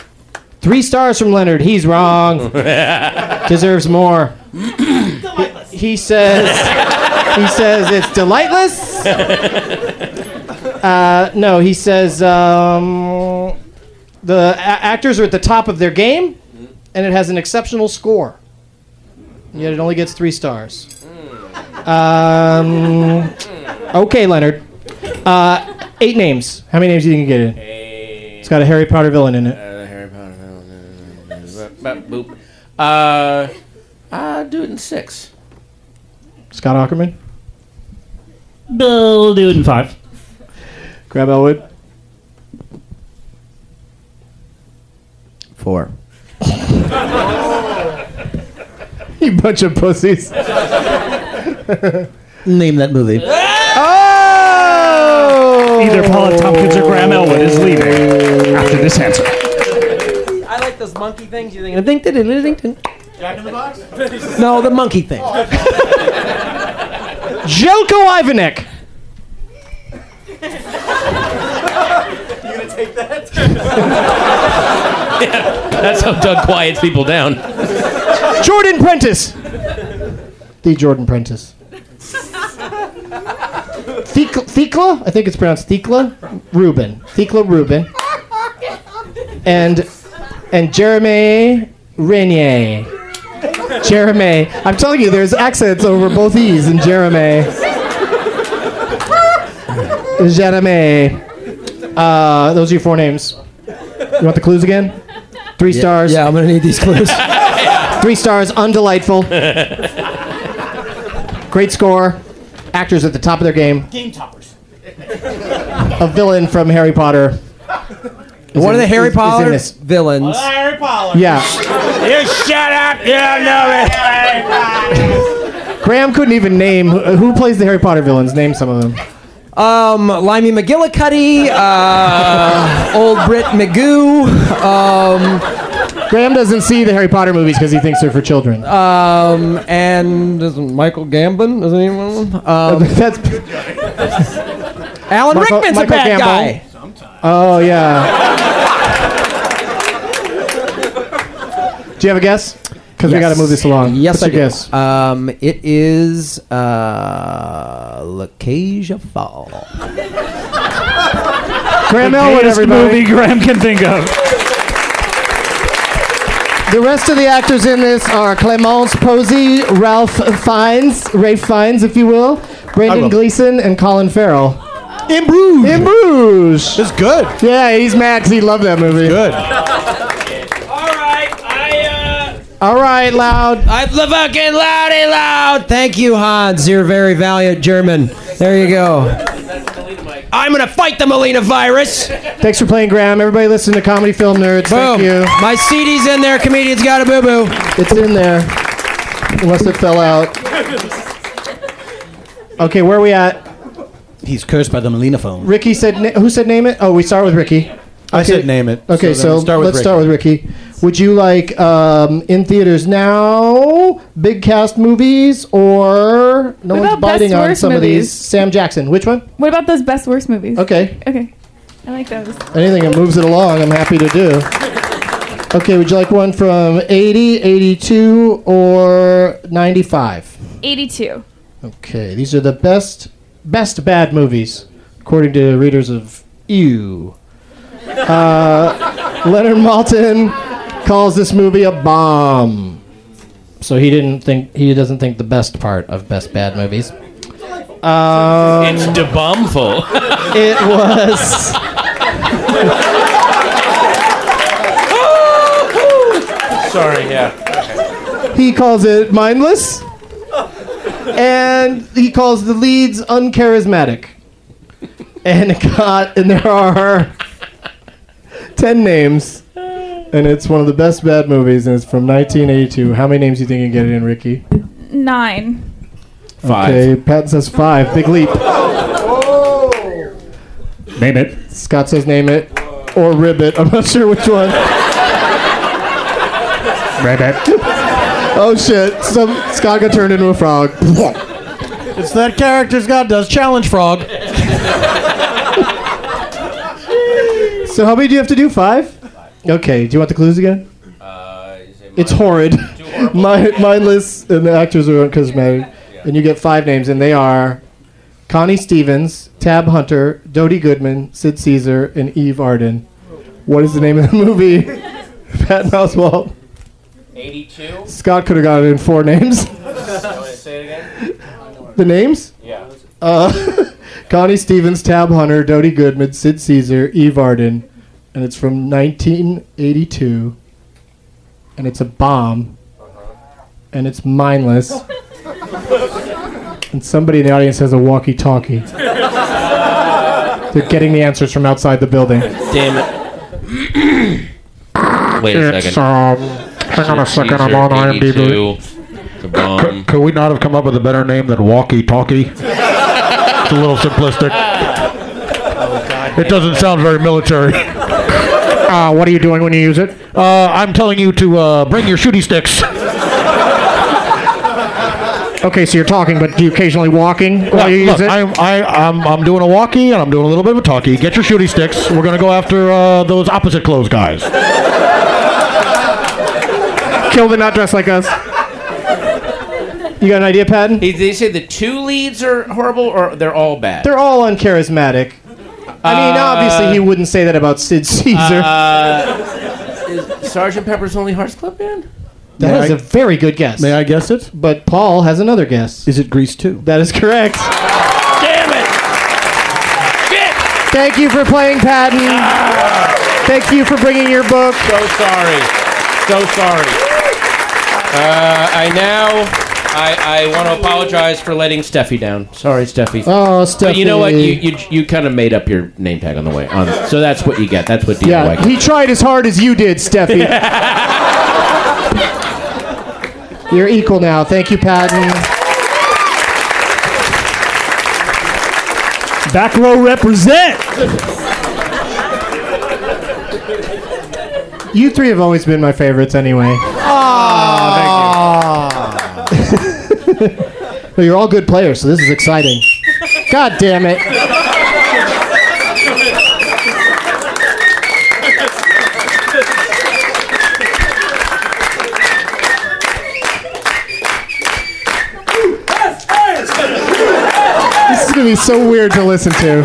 3 stars from Leonard. He's wrong. Deserves more. He says it's delightless. No, he says the actors are at the top of their game, and it has an exceptional score. Yet it only gets 3 stars. Okay, Leonard. 8 names. How many names do you think you can get in? It's got a Harry Potter villain in it. Harry Potter villain. Boop. Do it in 6. Scott Aukerman. We'll do it in 5. Grab Elwood. 4. You bunch of pussies. Name that movie. Oh! Either Paula Tompkins or Graham Elwood is leaving after this answer. I like those monkey things. You think? Jack in the Box? No, the monkey thing. Jelko Ivanek. You gonna take that? Yeah, that's how Doug quiets people down. Jordan Prentice. The Jordan Prentice. Thekla? I think it's pronounced Thekla Rubin. Thekla Rubin. And Jeremy Renier. Jeremy. I'm telling you, there's accents over both E's in Jeremy. Jeremy. Those are your 4 names. You want the clues again? 3 stars. Yeah, I'm gonna need these clues. 3 stars, undelightful. Great score. Actors at the top of their game. Game toppers. A villain from Harry Potter. One of the Harry Potter villains. Harry Potter. Yeah. You shut up! You don't know it! Graham couldn't even name who plays the Harry Potter villains. Name some of them. Limey McGillicuddy, old Brit Magoo. Graham doesn't see the Harry Potter movies because he thinks they're for children. And isn't Michael Gambon? Isn't he one of them? That's Alan Rickman's a bad guy. Oh yeah. Do you have a guess? Because we got to move this along. Yes, What's your guess? It is LaCasia Fall. Graham The Elwood, greatest everybody. movie Graham can think of. The rest of the actors in this are Clemence Posey, Ralph Fiennes, if you will, Brendan Gleeson, and Colin Farrell. In Bruges. In Bruges. It's good. Yeah, he's mad because he loved that movie. Good. All right, Loud. I'm the fucking loudy loud. Thank you, Hans. You're a very valiant German. There you go. I'm gonna fight the Melina virus. Thanks for playing, Graham. Everybody listen to Comedy Film Nerds. Boom. Thank you. My CD's in there. Comedians got a boo-boo. It's in there. Unless it fell out. Okay, where are we at? He's cursed by the Melina phone. Ricky said, who said name it? Oh, we start with Ricky. I said name it. Okay, so let's start with Ricky. Would you like in theaters now, big cast movies, or no What one's about best biting on worst some of movies? these? Sam Jackson. Which one? What about those best worst movies? Okay. Okay. I like those. Anything that moves it along, I'm happy to do. Okay, would you like one from 80, 82, or 95? 82. Okay, these are the best bad movies, according to readers of Ew. Leonard Maltin calls this movie a bomb. So he doesn't think the best part of best bad movies. It's debumful. It was. Sorry, yeah. He calls it mindless, and he calls the leads uncharismatic. And there are 10 names, and it's one of the best bad movies, and it's from 1982. How many names do you think you can get it in, Ricky? 9. 5. Okay, Patton says 5. Big leap. Name it. Scott says name it. Or ribbit. I'm not sure which one. Ribbit. Oh shit. Scott got turned into a frog. It's that character Scott does. Challenge frog. So how many do you have to do? 5? Okay. Do you want the clues again? It's horrid. Mindless, and the actors are charismatic. And you get 5 names, and they are Connie Stevens, Tab Hunter, Dodie Goodman, Sid Caesar, and Eve Arden. What is the name of the movie? Patton Oswalt. 82. Scott could have got it in 4 names. You want to say it again? The names? Yeah. Connie Stevens, Tab Hunter, Dodie Goodman, Sid Caesar, Eve Arden. And it's from 1982. And it's a bomb. And it's mindless. And somebody in the audience has a walkie-talkie. They're getting the answers from outside the building. Damn it. Wait a second. Hang on a second, I'm on IMDb. Could we not have come up with a better name than walkie-talkie? It's a little simplistic. It doesn't sound very military. What are you doing when you use it? I'm telling you to bring your shooty sticks. Okay, so you're talking, but do you occasionally walking while you use it? I'm doing a walkie, and I'm doing a little bit of a talkie. Get your shooty sticks. We're going to go after those opposite clothes guys. Kill the not dressed like us. You got an idea, Patton? They say the 2 leads are horrible, or they're all bad? They're all uncharismatic. I mean, obviously he wouldn't say that about Sid Caesar. Is Sgt. Pepper's Lonely Hearts Club Band? That is a very good guess. May I guess it? But Paul has another guess. Is it Grease 2? That is correct. Damn it! Shit! Thank you for playing, Patton. Thank you for bringing your book. So sorry. So sorry. I want to apologize for letting Steffi down. Sorry, Steffi. Oh, Steffi. But you know what? You kind of made up your name tag on the way. So that's what you get. That's what DIY Yeah, he tried as hard as you did, Steffi. You're equal now. Thank you, Patton. Back row represent. You 3 have always been my favorites anyway. Well, you're all good players, so this is exciting. God damn it. This is going to be so weird to listen to.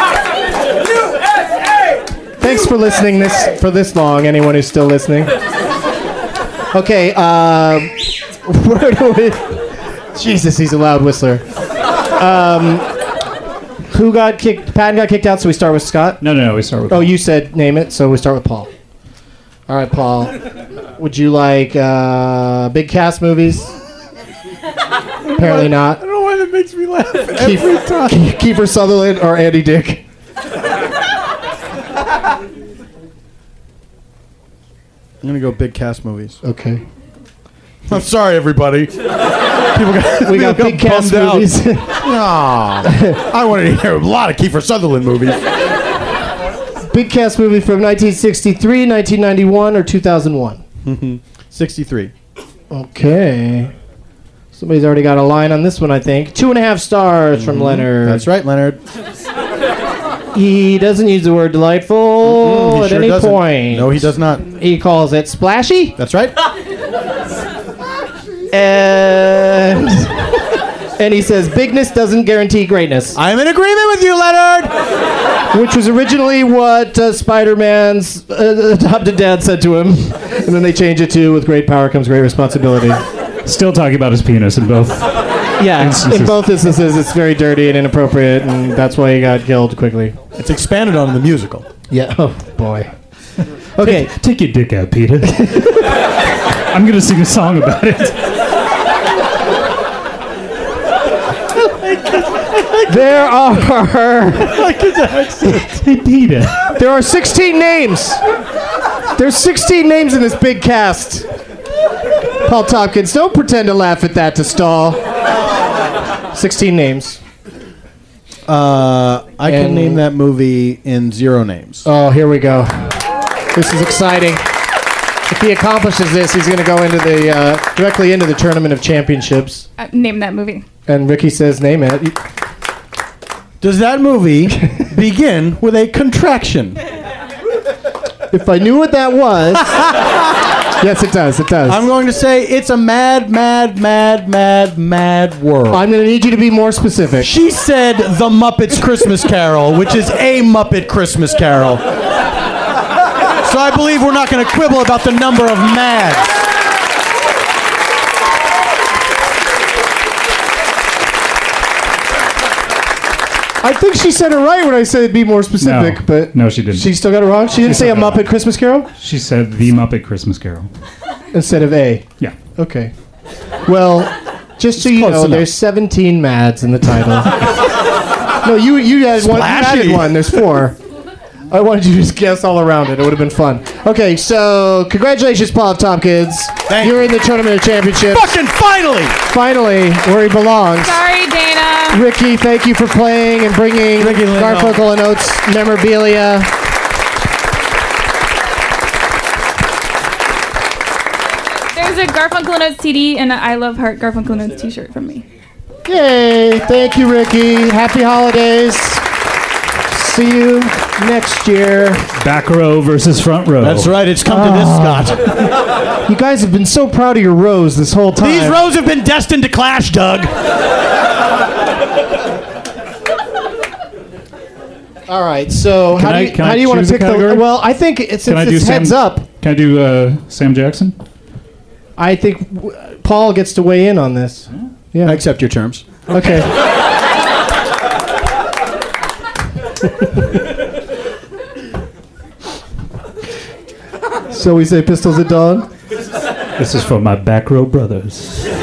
Thanks for listening for this long, anyone who's still listening. Okay, where do we... Jesus, he's a loud whistler. Who got kicked? Patton got kicked out, so we start with Scott? No, we start with Paul. You said name it, so we start with Paul. All right, Paul. Would you like big cast movies? Apparently not. I don't know why that makes me laugh every time. Kiefer Sutherland or Andy Dick? I'm going to go big cast movies. Okay. I'm sorry, everybody. We got big cast movies. I wanted to hear a lot of Kiefer Sutherland movies. Big cast movie from 1963, 1991, or 2001? 63. Okay. Somebody's already got a line on this one, I think. 2.5 stars from Leonard. That's right, Leonard. He doesn't use the word delightful at any point. No, he does not. He calls it splashy. That's right. And he says, bigness doesn't guarantee greatness. I'm in agreement with you, Leonard! Which was originally what Spider-Man's adopted dad said to him. And then they changed it to, with great power comes great responsibility. Still talking about his penis in both. Yeah, in both instances, it's very dirty and inappropriate, and that's why he got killed quickly. It's expanded on in the musical. Yeah. Oh, boy. Okay. Take your dick out, Peter. I'm going to sing a song about it. There are... Hey, Peter. There are 16 names. There's 16 names in this big cast. Paul Tompkins, don't pretend to laugh at that to stall. 16 names. I can name that movie in 0 names. Oh, here we go. This is exciting. If he accomplishes this, he's going to go into the directly into the Tournament of Championships. Name that movie. And Ricky says, name it. Does that movie begin with a contraction? If I knew what that was... Yes, it does. It does. I'm going to say it's a mad, mad, mad, mad, mad world. I'm going to need you to be more specific. She said The Muppets Christmas Carol, which is a Muppet Christmas Carol. So I believe we're not going to quibble about the number of mads. I think she said it right when I said be more specific, but No, she didn't. she still got it wrong. She didn't say a still got it Muppet Christmas Carol She said The Muppet Christmas Carol. instead of a. Yeah. Okay. Well, just so you close know, enough. there's 17 mads in the title. No, you added one. You Splashy. added one. There's 4. I wanted you to just guess all around it. It would have been fun. Okay, so congratulations, Paul F. Tompkins. You're in the Tournament of Championships. Fucking finally! Finally, where he belongs. Sorry, Dana. Ricky, thank you for playing and bringing Garfunkel and Oates memorabilia. There's a Garfunkel and Oates CD and an I Love Heart Garfunkel and Oates t-shirt from me. Yay! Thank you, Ricky. Happy holidays. See you next year. Back row versus front row. That's right. It's come to this, Scott. You guys have been so proud of your rows this whole time. These rows have been destined to clash, Doug. All right. So how do you want to pick the? Well, I think it's heads up. Can I do Sam Jackson? I think Paul gets to weigh in on this. Yeah. I accept your terms. Okay. So we say Pistols at Dawn? This is for my back row brothers.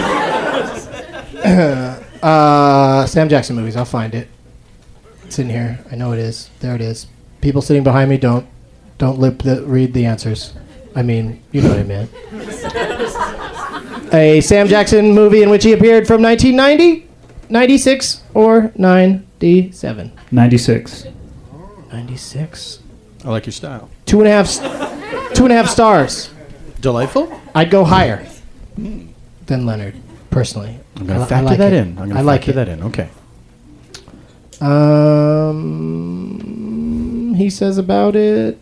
Sam Jackson movies. I'll find it. It's in here. I know it is. There it is. People sitting behind me, don't read the answers. I mean, you know what I meant. A Sam Jackson movie in which he appeared from 1990, 96, or 97. 96. 96. I like your style. 2.5 stars. Delightful? I'd go higher than Leonard, personally. I'm going to I factor like that it. in. I'm going to like factor it. that in. Okay. He says about it.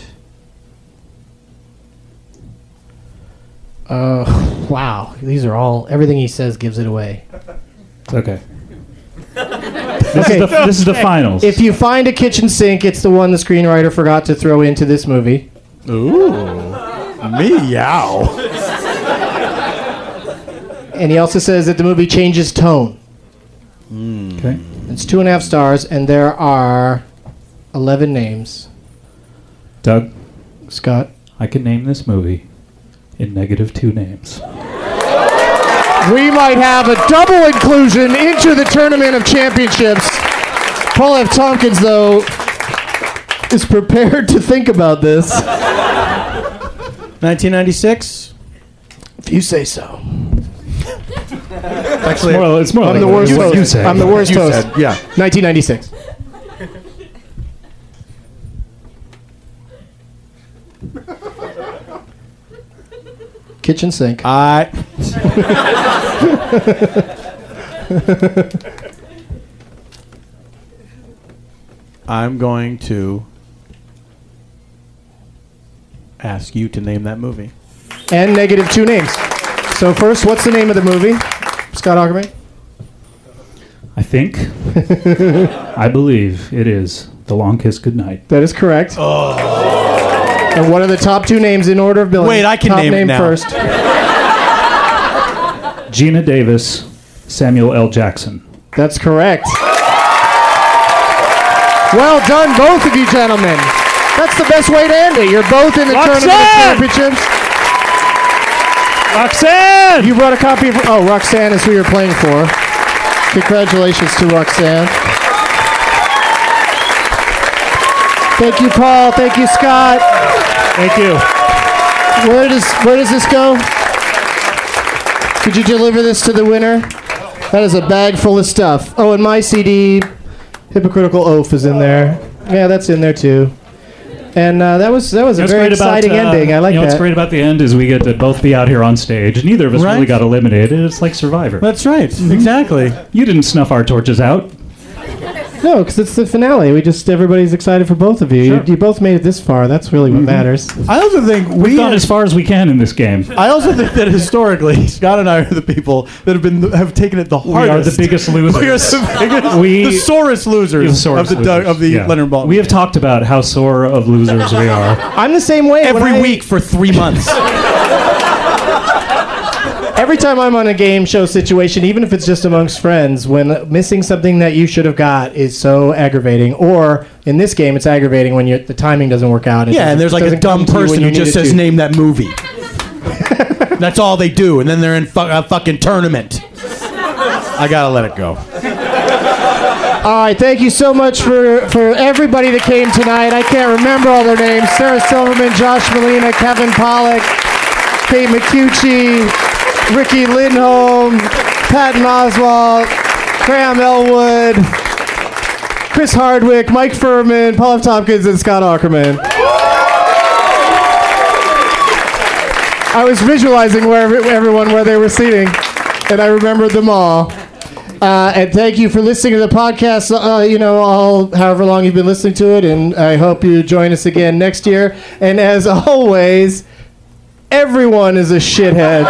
Wow. These are all. Everything he says gives it away. Okay. This is the finals. If you find a kitchen sink, it's the one the screenwriter forgot to throw into this movie. Ooh. Meow. And he also says that the movie changes tone. Okay. It's 2.5 stars, and there are 11 names. Doug? Scott? I can name this movie in -2 names. We might have a double inclusion into the Tournament of Championships. Paul F. Tompkins, though, is prepared to think about this. 1996? If you say so. Actually, it's more I'm like the worst what you host. say. I'm the worst You host. said, yeah. 1996. Kitchen sink. I'm going to ask you to name that movie. And -2 names. So first, what's the name of the movie? Scott Aukerman? I think, I believe it is The Long Kiss Goodnight. That is correct. And what are the top 2 names in order of billing? Wait, I can top name it now. first. Gina Davis, Samuel L. Jackson. That's correct. Well done, both of you gentlemen. That's the best way to end it. You're both in the Tournament of Championships. Roxanne! You brought a copy of... Oh, Roxanne is who you're playing for. Congratulations to Roxanne. Thank you, Paul. Thank you, Scott. Thank you. Where does this go? Could you deliver this to the winner? That is a bag full of stuff. Oh, and my CD, Hypocritical Oath, is in there. Yeah, that's in there too. And that was a very exciting ending. I like that. What's great about the end is we get to both be out here on stage. Neither of us really got eliminated. It's like Survivor. That's right. Exactly. You didn't snuff our torches out. No, because it's the finale. Everybody's excited for both of you. Sure. You both made it this far. That's really what matters. I also think we've gone as far as we can in this game. I also think that historically, Scott and I are the people that have taken it the hardest. We are the biggest losers. We are the sorest losers of the Leonard Baldwin. We have talked about how sore of losers we are. I'm the same way. Every week for 3 months. Every time I'm on a game show situation, even if it's just amongst friends, when missing something that you should have got is so aggravating. Or in this game, it's aggravating when the timing doesn't work out. Yeah, and there's like a dumb person who just says, name that movie. That's all they do, and then they're in a fucking tournament. I gotta let it go. All right, thank you so much for everybody that came tonight. I can't remember all their names. Sarah Silverman, Josh Molina, Kevin Pollak, Kate McCucci, Ricky Lindholm, Patton Oswalt, Graham Elwood, Chris Hardwick, Mike Furman, Paul F. Tompkins, and Scott Aukerman. I was visualizing everyone where they were seating, and I remembered them all. And thank you for listening to the podcast, however long you've been listening to it, and I hope you join us again next year. And as always, everyone is a shithead.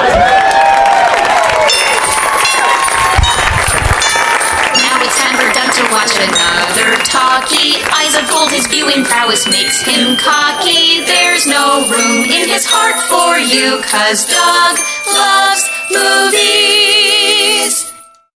Eyes of gold, his viewing prowess makes him cocky. There's no room in his heart for you, 'cause Doug loves